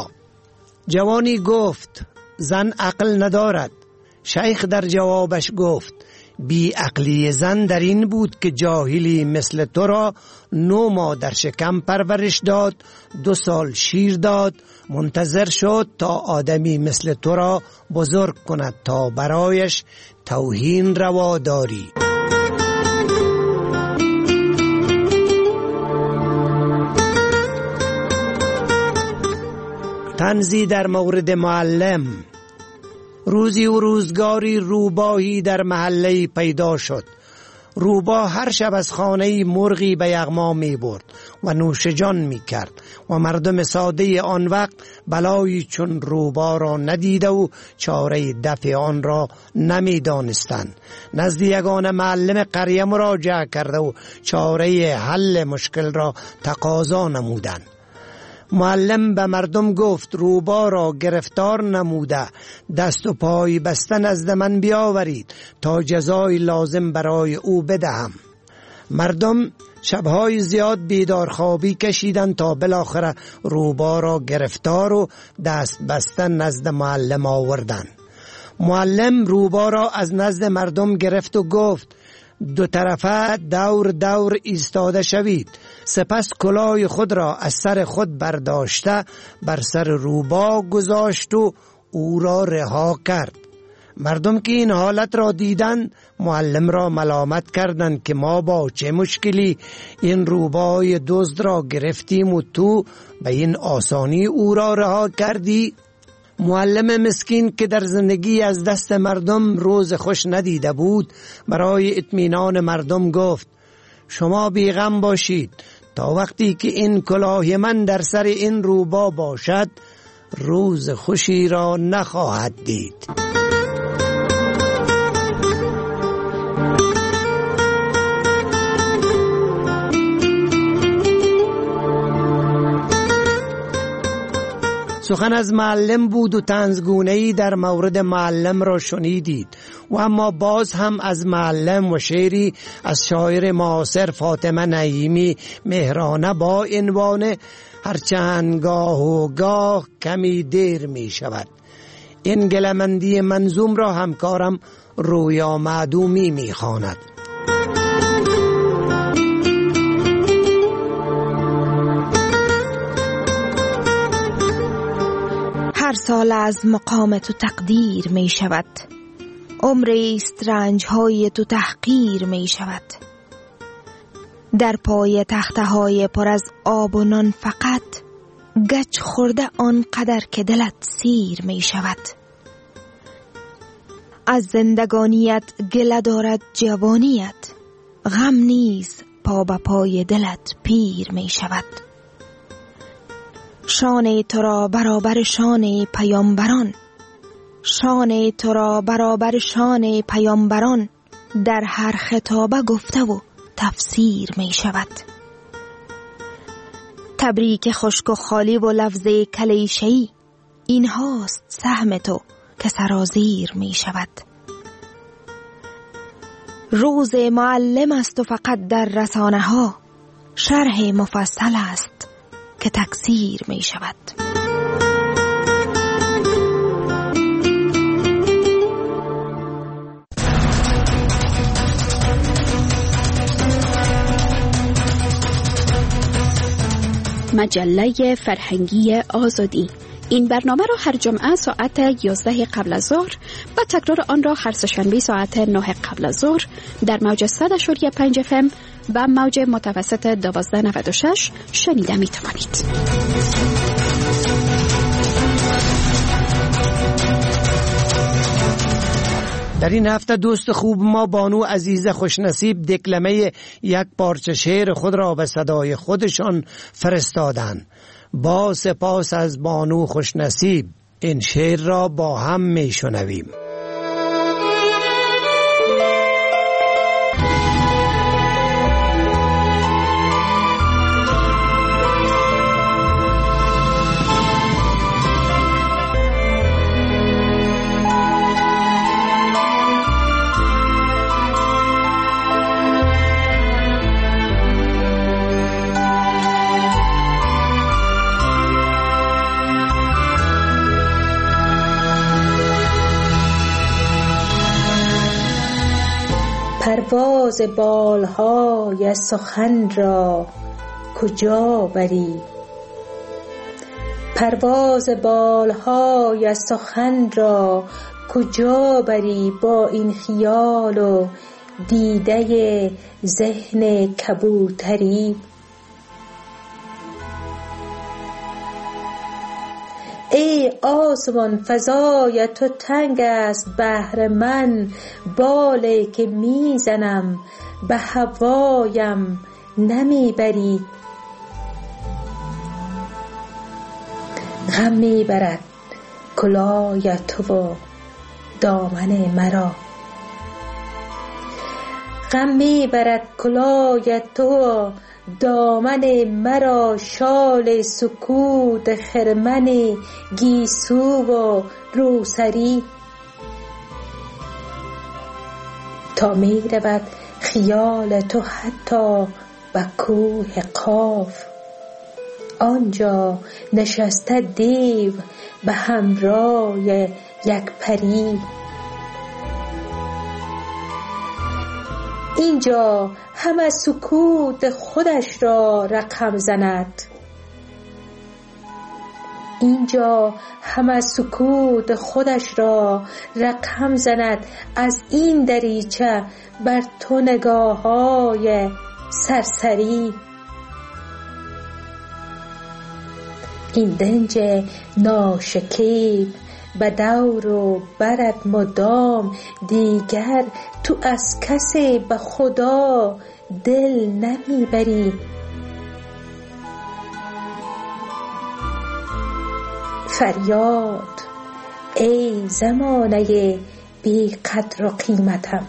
جوانی گفت زن عقل ندارد. شیخ در جوابش گفت بی عقلی زن در این بود که جاهلی مثل تو را نو ماه در شکم پرورش داد، دو سال شیر داد، منتظر شد تا آدمی مثل تو را بزرگ کند تا برایش توهین روا داری. طنزی در مورد معلم. روزی و روزگاری روباهی در محله پیدا شد. روباه هر شب از خانه مرغی به یغما می برد و نوش جان می کرد و مردم ساده آن وقت بلایی چون روباه را ندیده و چاره دفع آن را نمی دانستند. نزد یگانه معلم قریه مراجعه کرده و چاره حل مشکل را تقاضا نمودند. معلم به مردم گفت روباه را گرفتار نموده دست و پای بسته نزد من بیاورید تا جزای لازم برای او بدهم. مردم شبهای زیاد بیدار خوابی کشیدند تا بالاخره روباه را گرفتار و دست بسته نزد معلم آوردند. معلم روباه را از نزد مردم گرفت و گفت دو طرفه دور دور ایستاده شوید. سپس کلاه خود را از سر خود برداشته بر سر روباه گذاشت و او را رها کرد. مردم که این حالت را دیدند معلم را ملامت کردند که ما با چه مشکلی این روباه دزد را گرفتیم و تو به این آسانی او را رها کردی؟ معلم مسکین که در زندگی از دست مردم روز خوش ندیده بود برای اطمینان مردم گفت شما بیغم باشید، تا وقتی که این کلاه من در سر این روباه باشد روز خوشی را نخواهد دید. سخن از معلم بود و طنزگونه‌ای در مورد معلم را شنیدید و اما باز هم از معلم و شعری از شاعر معاصر فاطمه نعیمی مهرانه با عنوان هرچند گاه و گاه کمی دیر می شود. این گلمندی منظوم را همکارم رویا معدومی می خواند. هر سال از مقام تو تقدیر می شود، عمریست رنجهای تو تحقیر می شود. در پای تخته های پر از آب و نان فقط گچ خورده آنقدر که دلت سیر می شود. از زندگانیت گله دارد جوانیت، غم نیز پا به پای دلت پیر می شود. شان تو را برابر شان پیامبران، شان تو را برابر شان پیامبران در هر خطابه گفته و تفسیر می شود. تبریک خشک و خالی و لفظ کلیشه‌ای، این هاست سهم تو که سرازیر می شود. روز معلم است و فقط در رسانه ها شرح مفصل است که تکثیر می شود. مجله فرهنگی آزادی. این برنامه را هر جمعه ساعت یازده قبل از ظهر و تکرار آن را هر سه‌شنبه ساعت نه قبل از ظهر در موج صد و پنج اف ام و موج متوسط دوازده نود و شش شنیده می توانید. در این هفته دوست خوب ما بانو عزیز خوشنصیب دکلمه یک پارچه شعر خود را به صدای خودشان فرستادند. با سپاس از بانو خوشنصیب این شعر را با هم می شنویم. پرواز بالهای سخن را کجا بری؟ پرواز بالهای سخن را کجا بری با این خیال و دیده ذهن کبوتری؟ ای آسمان فضای تو تنگ است بهر من، بالی که میزنم به هوایم نمیبری. غم میبرد کلاه تو و دامن مرا، غم میبرد کلاه تو و دامن مرا، شال سکوت خرمن گیسو و روسری. تا می رود خیال تو حتی به کوه قاف، آنجا نشسته دیو به همراه یک پری. اینجا همه سکوت خودش را رقم زند، اینجا همه سکوت خودش را رقم زند. از این دریچه بر تو نگاه های سرسری. این دنج ناشکیب به دور و برد مدام، دیگر تو از کسی به خدا دل نمیبری. فریاد ای زمانه بی قدر و قیمتم،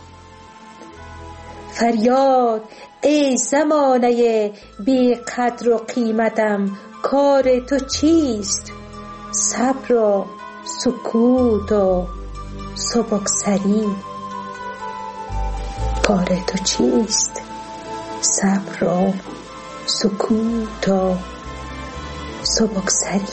فریاد ای زمانه بی قدر و قیمتم. کار تو چیست؟ صبر و سکوت و سبکسری. کار تو چیست؟ صبر و سکوت و سبکسری.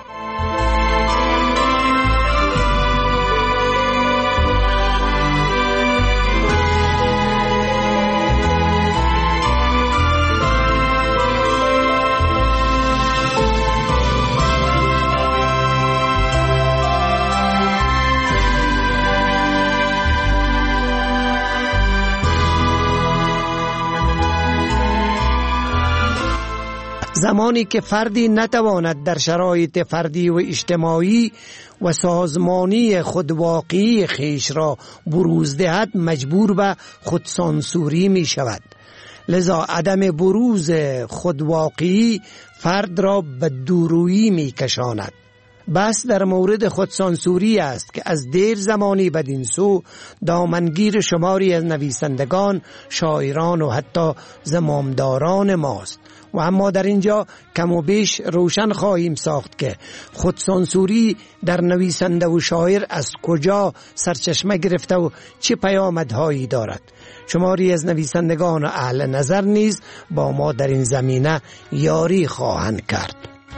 زمانی که فردی نتواند در شرایط فردی و اجتماعی و سازمانی خودواقعی خیش را بروز دهد، مجبور به خودسانسوری می شود. لذا عدم بروز خودواقعی فرد را به دورویی می کشاند. بس در مورد خودسانسوری است که از دیر زمانی بدین سو دامنگیر شماری از نویسندگان، شاعران و حتی زمامداران ماست. و اما در اینجا کم و بیش روشن خواهیم ساخت که خودسانسوری در نویسنده و شاعر از کجا سرچشمه گرفته و چه پیامدهایی دارد. شماری از نویسندگان و اهل نظر نیز با ما در این زمینه یاری خواهند کرد.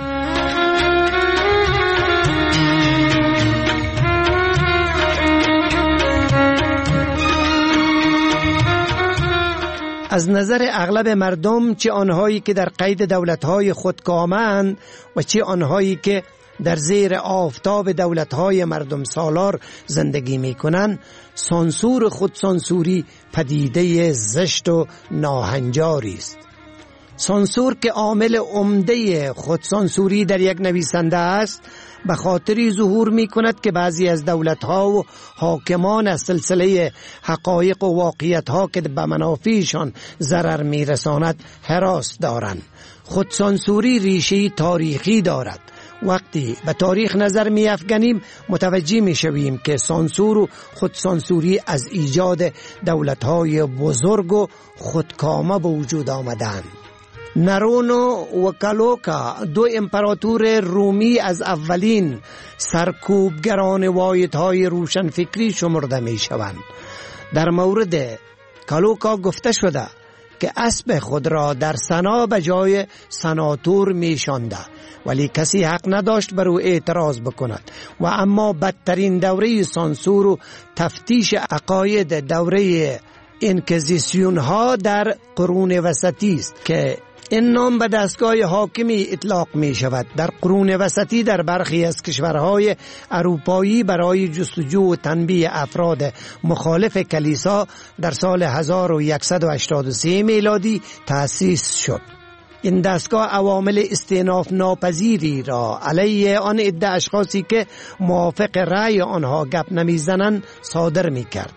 از نظر اغلب مردم، چه آنهایی که در قید دولت‌های خودکامه‌اند و چه آنهایی که در زیر آفتاب دولت‌های مردم سالار زندگی می‌کنند، سانسور خودسانسوری پدیده زشت و ناهنجاری است. سانسور که عامل عمده خودسانسوری در یک نویسنده است، به خاطری ظهور می کند که بعضی از دولت‌ها و حاکمان از سلسله حقایق و واقعیت‌ها که به منافعشان ضرر می رساند حراس دارند. خودسانسوری ریشه تاریخی دارد. وقتی به تاریخ نظر می افکنیم متوجه می شویم که سانسور و خودسانسوری از ایجاد دولت‌های بزرگ و خودکامه به وجود آمدند. نرون و کلوکا، دو امپراتور رومی از اولین سرکوبگران واحدهای روشنفکری شمرده می شوند. در مورد کلوکا گفته شده که اسب خود را در سنا به جای سناتور می شانده، ولی کسی حق نداشت بر او اعتراض بکند. و اما بدترین دوره سانسور و تفتیش عقاید دوره انکزیسیون ها در قرون وسطی است که این نام به دستگاه حاکمی اطلاق می شود. در قرون وسطی در برخی از کشورهای اروپایی برای جستجو و تنبیه افراد مخالف کلیسا در سال هزار و صد و هشتاد و سه میلادی تأسیس شد. این دستگاه عوامل استئناف ناپذیری را علیه آن عده اشخاصی که موافق رأی آنها گپ نمیزنند صادر می کرد.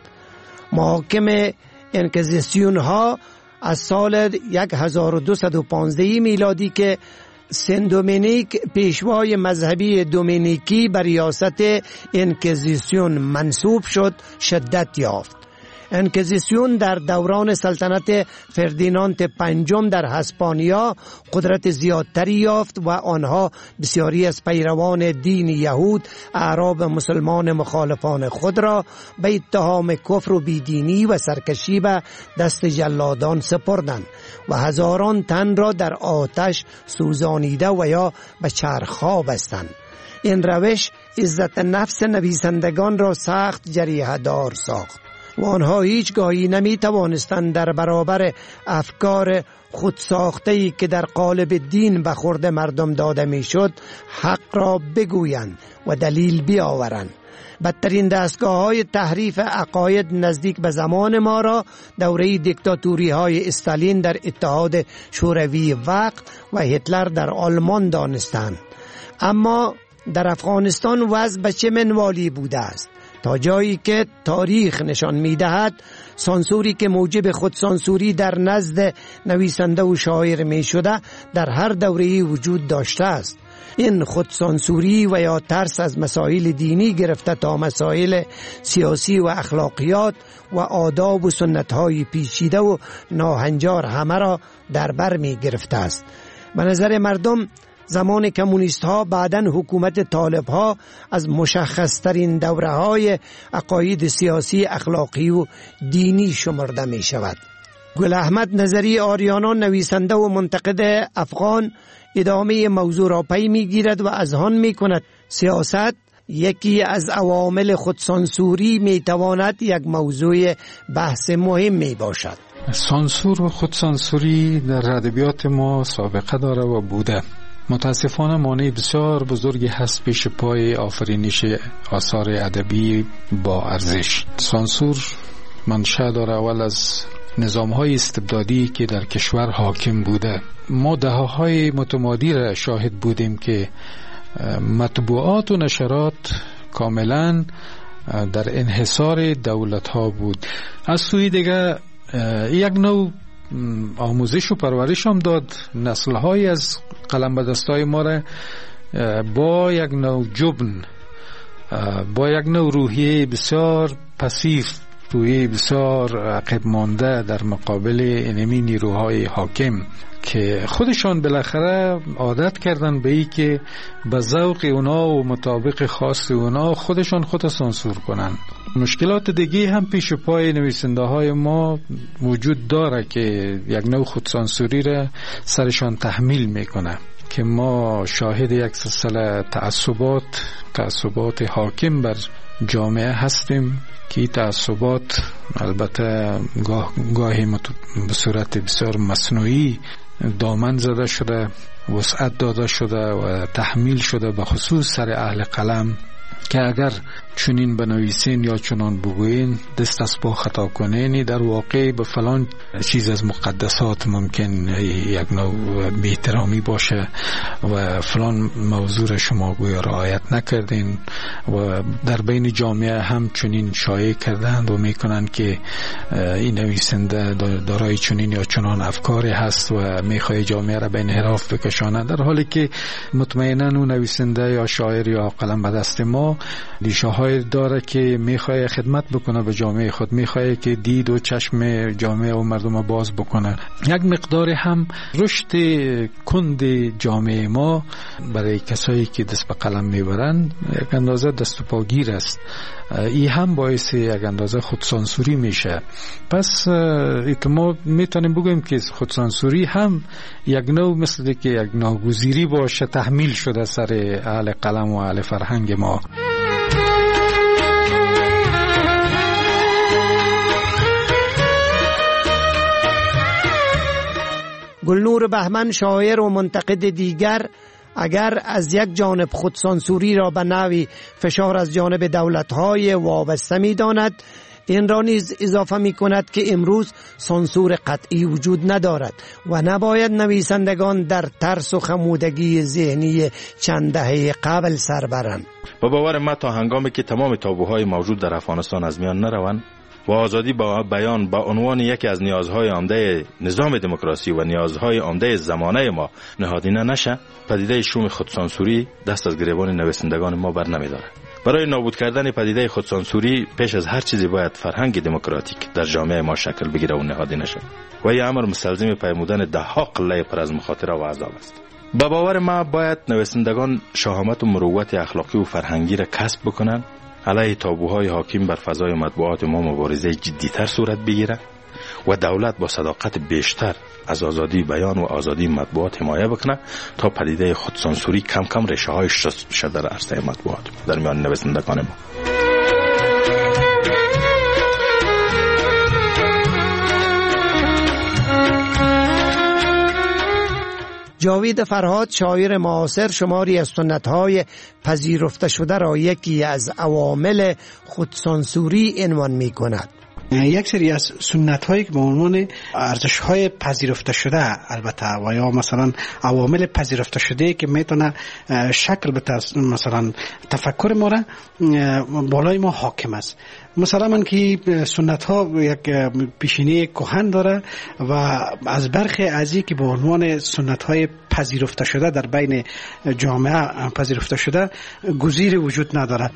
محاکم انکزیسیون ها از سال هزار و دویست و پانزده میلادی که سن دومینیک پیشوای مذهبی دومینیکی بر ریاست انکزیسیون منصوب شد شدت یافت. انکزیسیون در دوران سلطنت فردیناند پنجم در اسپانیا قدرت زیادتری یافت و آنها بسیاری از پیروان دین یهود، اعراب مسلمان مخالفان خود را به اتهام کفر و بیدینی و سرکشی به دست جلادان سپردند و هزاران تن را در آتش سوزانیده و یا به چرخها بستند. این روش عزت نفس نویسندگان را سخت جریحه دار ساخت و آنها هیچگاهی نمی توانستند در برابر افکار خودساخته‌ای که در قالب دین به خورد مردم داده می شد حق را بگویند و دلیل بیاورند. بدترین دستگاه های تحریف عقاید نزدیک به زمان ما را دوره دیکتاتوری های استالین در اتحاد شوروی وقت و هتلر در آلمان دانستند. اما در افغانستان وضع به چه منوالی بوده است؟ تا جایی که تاریخ نشان می‌دهد سانسوری که موجب خود سانسوری در نزد نویسنده و شاعر می‌شده در هر دوره‌ای وجود داشته است. این خود سانسوری و یا ترس از مسائل دینی گرفته تا مسائل سیاسی و اخلاقیات و آداب و سنت‌های پیچیده و ناهنجار همه را در بر می‌گرفته است. به نظر مردم زمان کمونیست ها بعداً حکومت طالب ها از مشخص ترین دوره های عقاید سیاسی، اخلاقی و دینی شمرده می شود. گل احمد نظری آریانا نویسنده و منتقد افغان ادامه موضوع را پی می گیرد و اذعان می کند سیاست یکی از عوامل خودسانسوری می تواند یک موضوع بحث مهم می باشد. سانسور و خودسانسوری در ادبیات ما سابقه داره و بوده. متاسفانه مانع بسیار بزرگی هست پیش پای آفرینش آثار ادبی با ارزش. سانسور منشأ داره اول از نظام‌های استبدادی که در کشور حاکم بوده. ما دهه‌های متمادی را شاهد بودیم که مطبوعات و نشرات کاملا در انحصار دولت‌ها بود. از سوی دیگه یک نوع آموزش و پرورش هم داد. نسل‌های از قلم به دستای ما را با یک نوع جبن، با یک نوع روحیه بسیار پسیو، روحیه بسیار عقب مانده در مقابل اینمی نیروهای حاکم که خودشان بالاخره عادت کردن به ای که به ذوق اونا و مطابق خاص اونا خودشان خود سانسور کنن. مشکلات دیگه هم پیش پای نویسنده های ما وجود داره که یک نوع خودسانسوری را سرشان تحمیل میکنه که ما شاهد یک سلسله تعصبات تعصبات حاکم بر جامعه هستیم که تعصبات البته گاه گاهی به صورت بسیار مصنوعی دامن زده شده، وسعت داده شده و تحمیل شده به خصوص سر اهل قلم که اگر چنین بنویسین یا چنان بگوین دست از پا خطا کنین، در واقع به فلان چیز از مقدسات ممکن یک نوع بی‌احترامی باشه و فلان موضوع شما گویا رعایت نکردین و در بین جامعه هم چنین شایع کردند و میکنن که این نویسنده دارای چنین یا چنان افکاری هست و میخواد جامعه را به انحراف بکشانه، در حالی که مطمئنا اون نویسنده یا شاعر یا قلم به دست ما ریشه های داره که میخواد خدمت بکنه به جامعه خود، میخواد که دید و چشم جامعه و مردم باز بکنه. یک مقدار هم رشد کند جامعه ما برای کسایی که دست به قلم میبرند یک اندازه دست و پاگیر است. این هم باعث یک اندازه خودسانسوری میشه. پس ما میتونیم بگویم که خودسانسوری هم یک نوع مثل که یک ناگزیری باشه تحمیل شده سر اهل قلم و اهل فرهنگ ما. گلنور بهمن شاعر و منتقد دیگر اگر از یک جانب خودسانسوری را به نوعی فشار از جانب دولت‌های وابسته می‌داند، این را نیز اضافه می کند که امروز سانسور قطعی وجود ندارد و نباید نویسندگان در ترس و خمودگی ذهنی چند دهه قبل سر برند. با باور ما تا هنگامی که تمام تابوهای موجود در افغانستان از میان نروند و آزادی با بیان با عنوان یکی از نیازهای عمده نظام دموکراسی و نیازهای عمده زمانه ما نهادینه نشه، پدیده شوم خودسانسوری دست از گریبان نویسندگان ما بر نمی‌دارد. برای نابود کردن پدیده خودسانسوری پیش از هر چیزی باید فرهنگ دموکراتیک در جامعه ما شکل بگیره و نهادینه شود و این امر مستلزم پیمودن ده ها قله پر از مخاطره و عذاب است. با باور ما باید نویسندگان شهامت و مروت اخلاقی و فرهنگی را کسب بکنند، علیه تابوهای حاکم بر فضای مطبوعات ما مبارزه جدیتر صورت بگیره و دولت با صداقت بیشتر از آزادی بیان و آزادی مطبوعات حمایه بکنه تا پدیده خودسانسوری کم کم ریشه هایش شد در عرصه مطبوعات در میان نویسندگان ما. جاوید فرهاد شاعر معاصر شماری از سنت‌های پذیرفته شده را یکی از عوامل خودسانسوری عنوان می‌کند. یک سری از سنت هایی که به عنوان ارزش های پذیرفته شده البته و یا مثلا عوامل پذیرفته شده که میتونه شکل بده مثلا تفکر ما را بالای ما حاکم است. مثلا من که سنت ها یک پیشینه کهن داره و از برخی ازی که به عنوان سنت های پذیرفته شده در بین جامعه پذیرفته شده گزیر وجود نداره.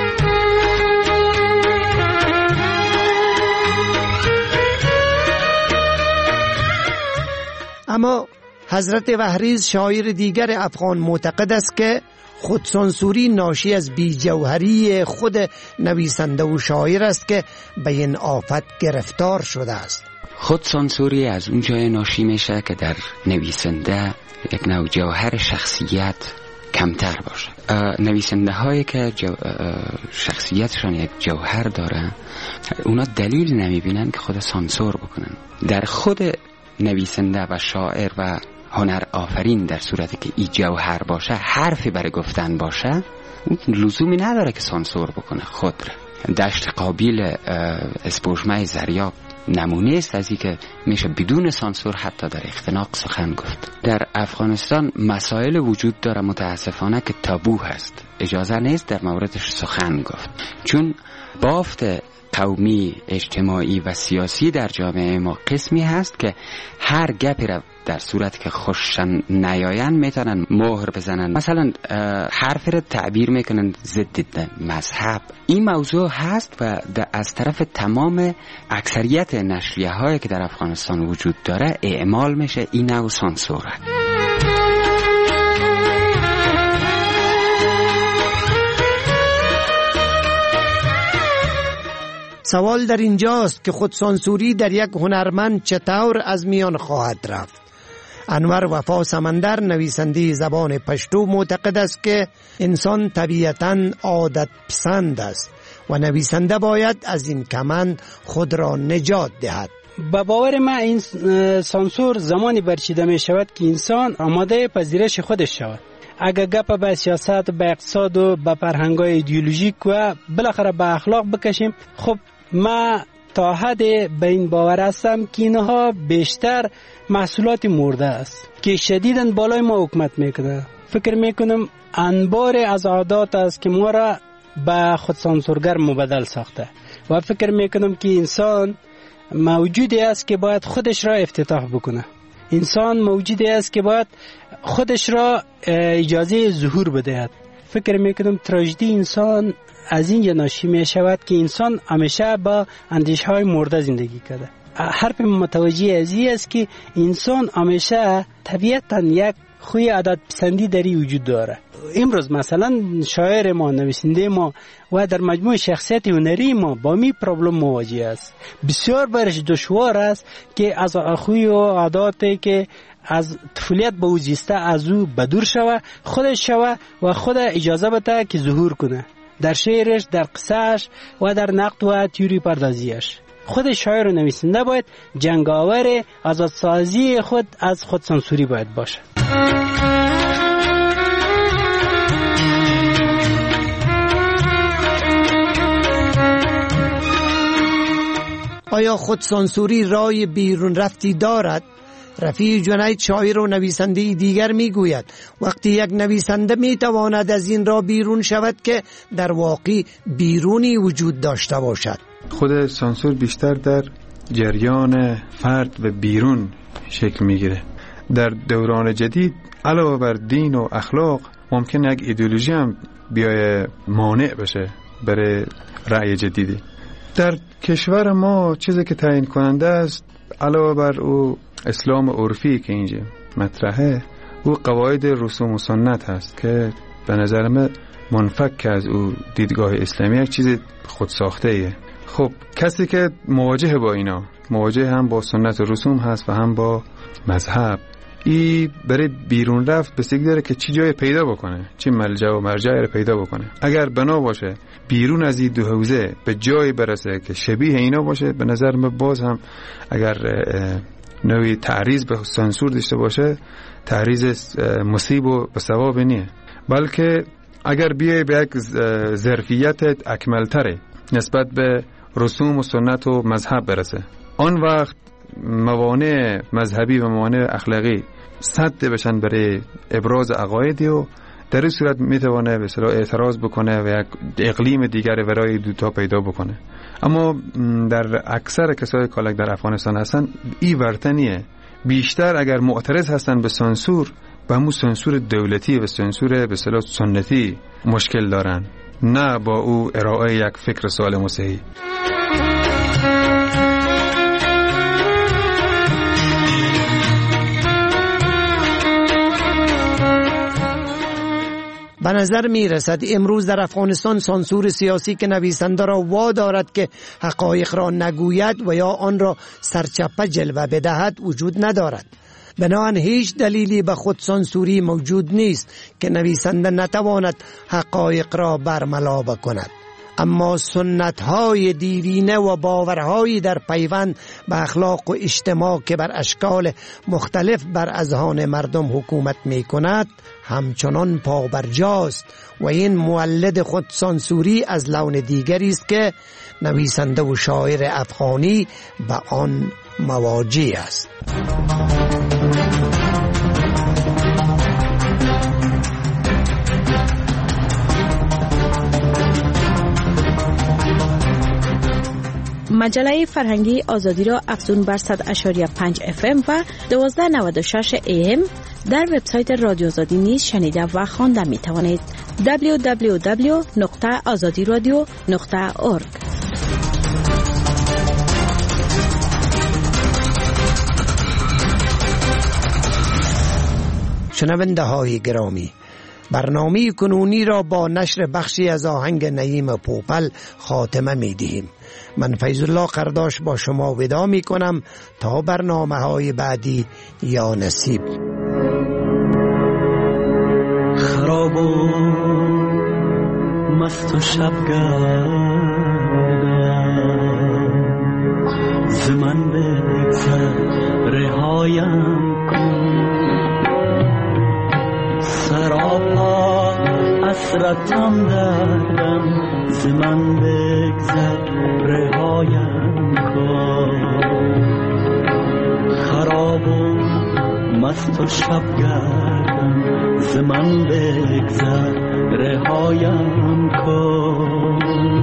اما حضرت وحریز شاعر دیگر افغان معتقد است که خودسانسوری ناشی از بی‌جوهری خود نویسنده و شاعر است که به این آفت گرفتار شده است. خودسانسوری از اون جای ناشی میشه که در نویسنده یک نوع جوهر شخصیت کمتر باشه. نویسنده هایی که جو... شخصیتشان یک جوهر داره اونا دلیل نمیبینن که خود سانسور بکنن. در خود نویسنده و شاعر و هنر آفرین در صورتی که ای جوهر باشه، حرفی برای گفتن باشه، لزومی نداره که سانسور بکنه خود را. دشت قابیل اسپوژمه زریاب نمونه است از این که میشه بدون سانسور حتی در اختناق سخن گفت. در افغانستان مسائل وجود داره متاسفانه که تابو هست، اجازه نیست در موردش سخن گفت، چون بافت قومی، اجتماعی و سیاسی در جامعه ما قسمی هست که هر گپی را در صورت که خوششن نیاین میتونن مهر بزنن. مثلا حرفی را تعبیر میکنن ضد مذهب. این موضوع هست و از طرف تمام اکثریت نشریه هایی که در افغانستان وجود داره اعمال میشه این نوع سانسوره. سوال در اینجاست که خودسانسوری در یک هنرمند چطور از میان خواهد رفت؟ انور وفا سمندر نویسنده زبان پشتو معتقد است که انسان طبیعتاً عادت پسند است و نویسنده باید از این کمند خود را نجات دهد. با باور من این سانسور زمانی برچیده می شود که انسان آماده پذیرش خودش شود. اگر گپ به سیاست، به اقتصاد و به فرهنگ‌های ایدئولوژیک و بالاخره به اخلاق بکشیم، خب ما تا حد به این باور هستم که اینها بیشتر محصولات مرده است که شدیداً بالای ما حکومت میکنه. فکر میکنم انبار از عادات است که ما را به خودسانسورگر مبدل ساخته و فکر میکنم که انسان موجودی است که باید خودش را افتتاح بکنه. انسان موجودی است که باید خودش را اجازه ظهور بدهد. فکر میکنم تراژدی انسان از این ناشی می شود که انسان همیشه با اندیشه های مرده زندگی کرده. حرف متوجه از این است که انسان همیشه طبیعتا یک خوی عادت پسندی داری وجود داره. امروز مثلا شاعر ما، نویسنده ما و در مجموع شخصیت هنری ما با می پرابلم مواجه است. بسیار برش دشوار است که از خوی و عاداتی که از طفولیت به او زیسته از او بدور شوه، خودش شوه و خود اجازه بده که ظهور کنه در شعرش، در قصهش و در نقد و تیوری پردازیش. خود شاعر و نویسنده باید جنگاور آزادسازی خود از خودسانسوری باید باشه. آیا خودسانسوری رای بیرون رفتی دارد؟ رفیع جنید شاعر و نویسنده دیگر میگوید وقتی یک نویسنده میتواند از این راه بیرون شود که در واقع بیرونی وجود داشته باشد. خود سانسور بیشتر در جریان فرد و بیرون شکل میگیره. در دوران جدید علاوه بر دین و اخلاق ممکن یک ایدئولوژی هم بیای مانع بشه برای رأی جدیدی. در کشور ما چیزی که تعیین کننده است علاوه بر او اسلام عرفی که اینجا مطرحه، او قواعد رسوم و سنت هست که به نظر من منفک از او دیدگاه اسلامی یک چیز خود ساخته ایه. خب کسی که مواجه با اینا، مواجه هم با سنت و رسوم هست و هم با مذهب، ای برای بیرون رفت بستگی داره که چی جای پیدا بکنه، چی ملجا و مرجعی رو پیدا بکنه. اگر بنا باشه بیرون از این دو حوزه به جای برسه که شبیه اینا باشه، به نظر من باز هم اگر نوعی تعریض به سانسور داشته باشه، تعریض مصیب و به ثواب نیه، بلکه اگر بیای به یک ظرفیت اکملتره نسبت به رسوم و سنت و مذهب برسه، آن وقت موانع مذهبی و موانع اخلاقی سد بشن برای ابراز عقایدی و در این صورت میتونه به اصطلاح اعتراض بکنه و یک اقلیم دیگر برای دوتا پیدا بکنه. اما در اکثر کسای کالک در افغانستان هستن این ورتنیه، بیشتر اگر معترض هستن به سانسور، به همون سانسور دولتی و سانسور به اصطلاح سنتی مشکل دارن، نه با او ارائه یک فکر سالم و صحیح. به نظر می رسد امروز در افغانستان سانسور سیاسی که نویسنده را وادارد که حقایق را نگوید و یا آن را سرچپه جلوه بدهد وجود ندارد. بنابراین هیچ دلیلی به خود سانسوری موجود نیست که نویسنده نتواند حقایق را برملا بکند. اما سنت‌های دیرینه و باورهایی در پیوند به اخلاق و اجتماع که بر اشکال مختلف بر اذهان مردم حکومت می‌کند همچنان پابرجاست و این مولد خود سانسوری از لون دیگری است که نویسنده و شاعر افغانی به آن مواجه است. مجله فرهنگی آزادی را افزون بر صد و پنج اف ام و دوازده نود و شش ای ام در وبسایت رادیو آزادی نیز شنیده و خوانده می توانید. دبلیو دبلیو دبلیو نقطه آزادی رادیو نقطه اورگ. شنونده های گرامی، برنامه کنونی را با نشر بخشی از آهنگ نعیم پوپل خاتمه می دهیم. من فیض الله قرداش با شما ودا می کنم تا برنامه های بعدی یا نصیب. خراب و مست و شبگردم ز من بگذر رهایم کن، سراپا حسرتم دردم ز من بگذر رهایم کن. خراب و مست و شبگردم ز من بگذر رهایم کن،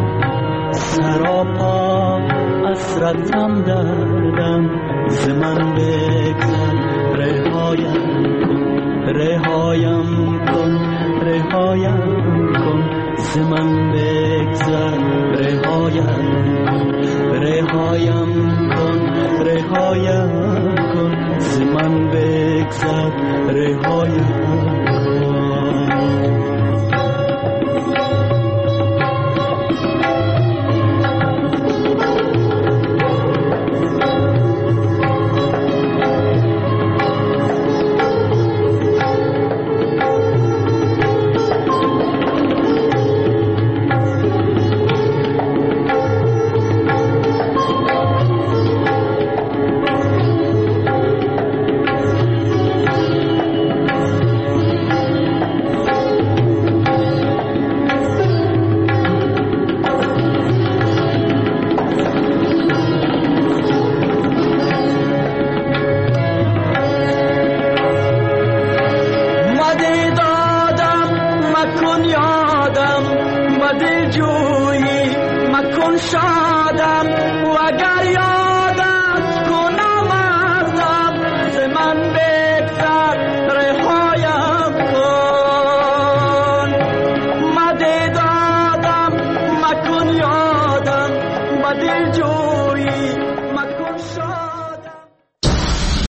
سراپا حسرتم دردم ز من بگذر رهایم کن. رهایم کن رهایم کن ز من بگذر رهایم کن. رهایم کن رهایم کن ز من بگذر رهایم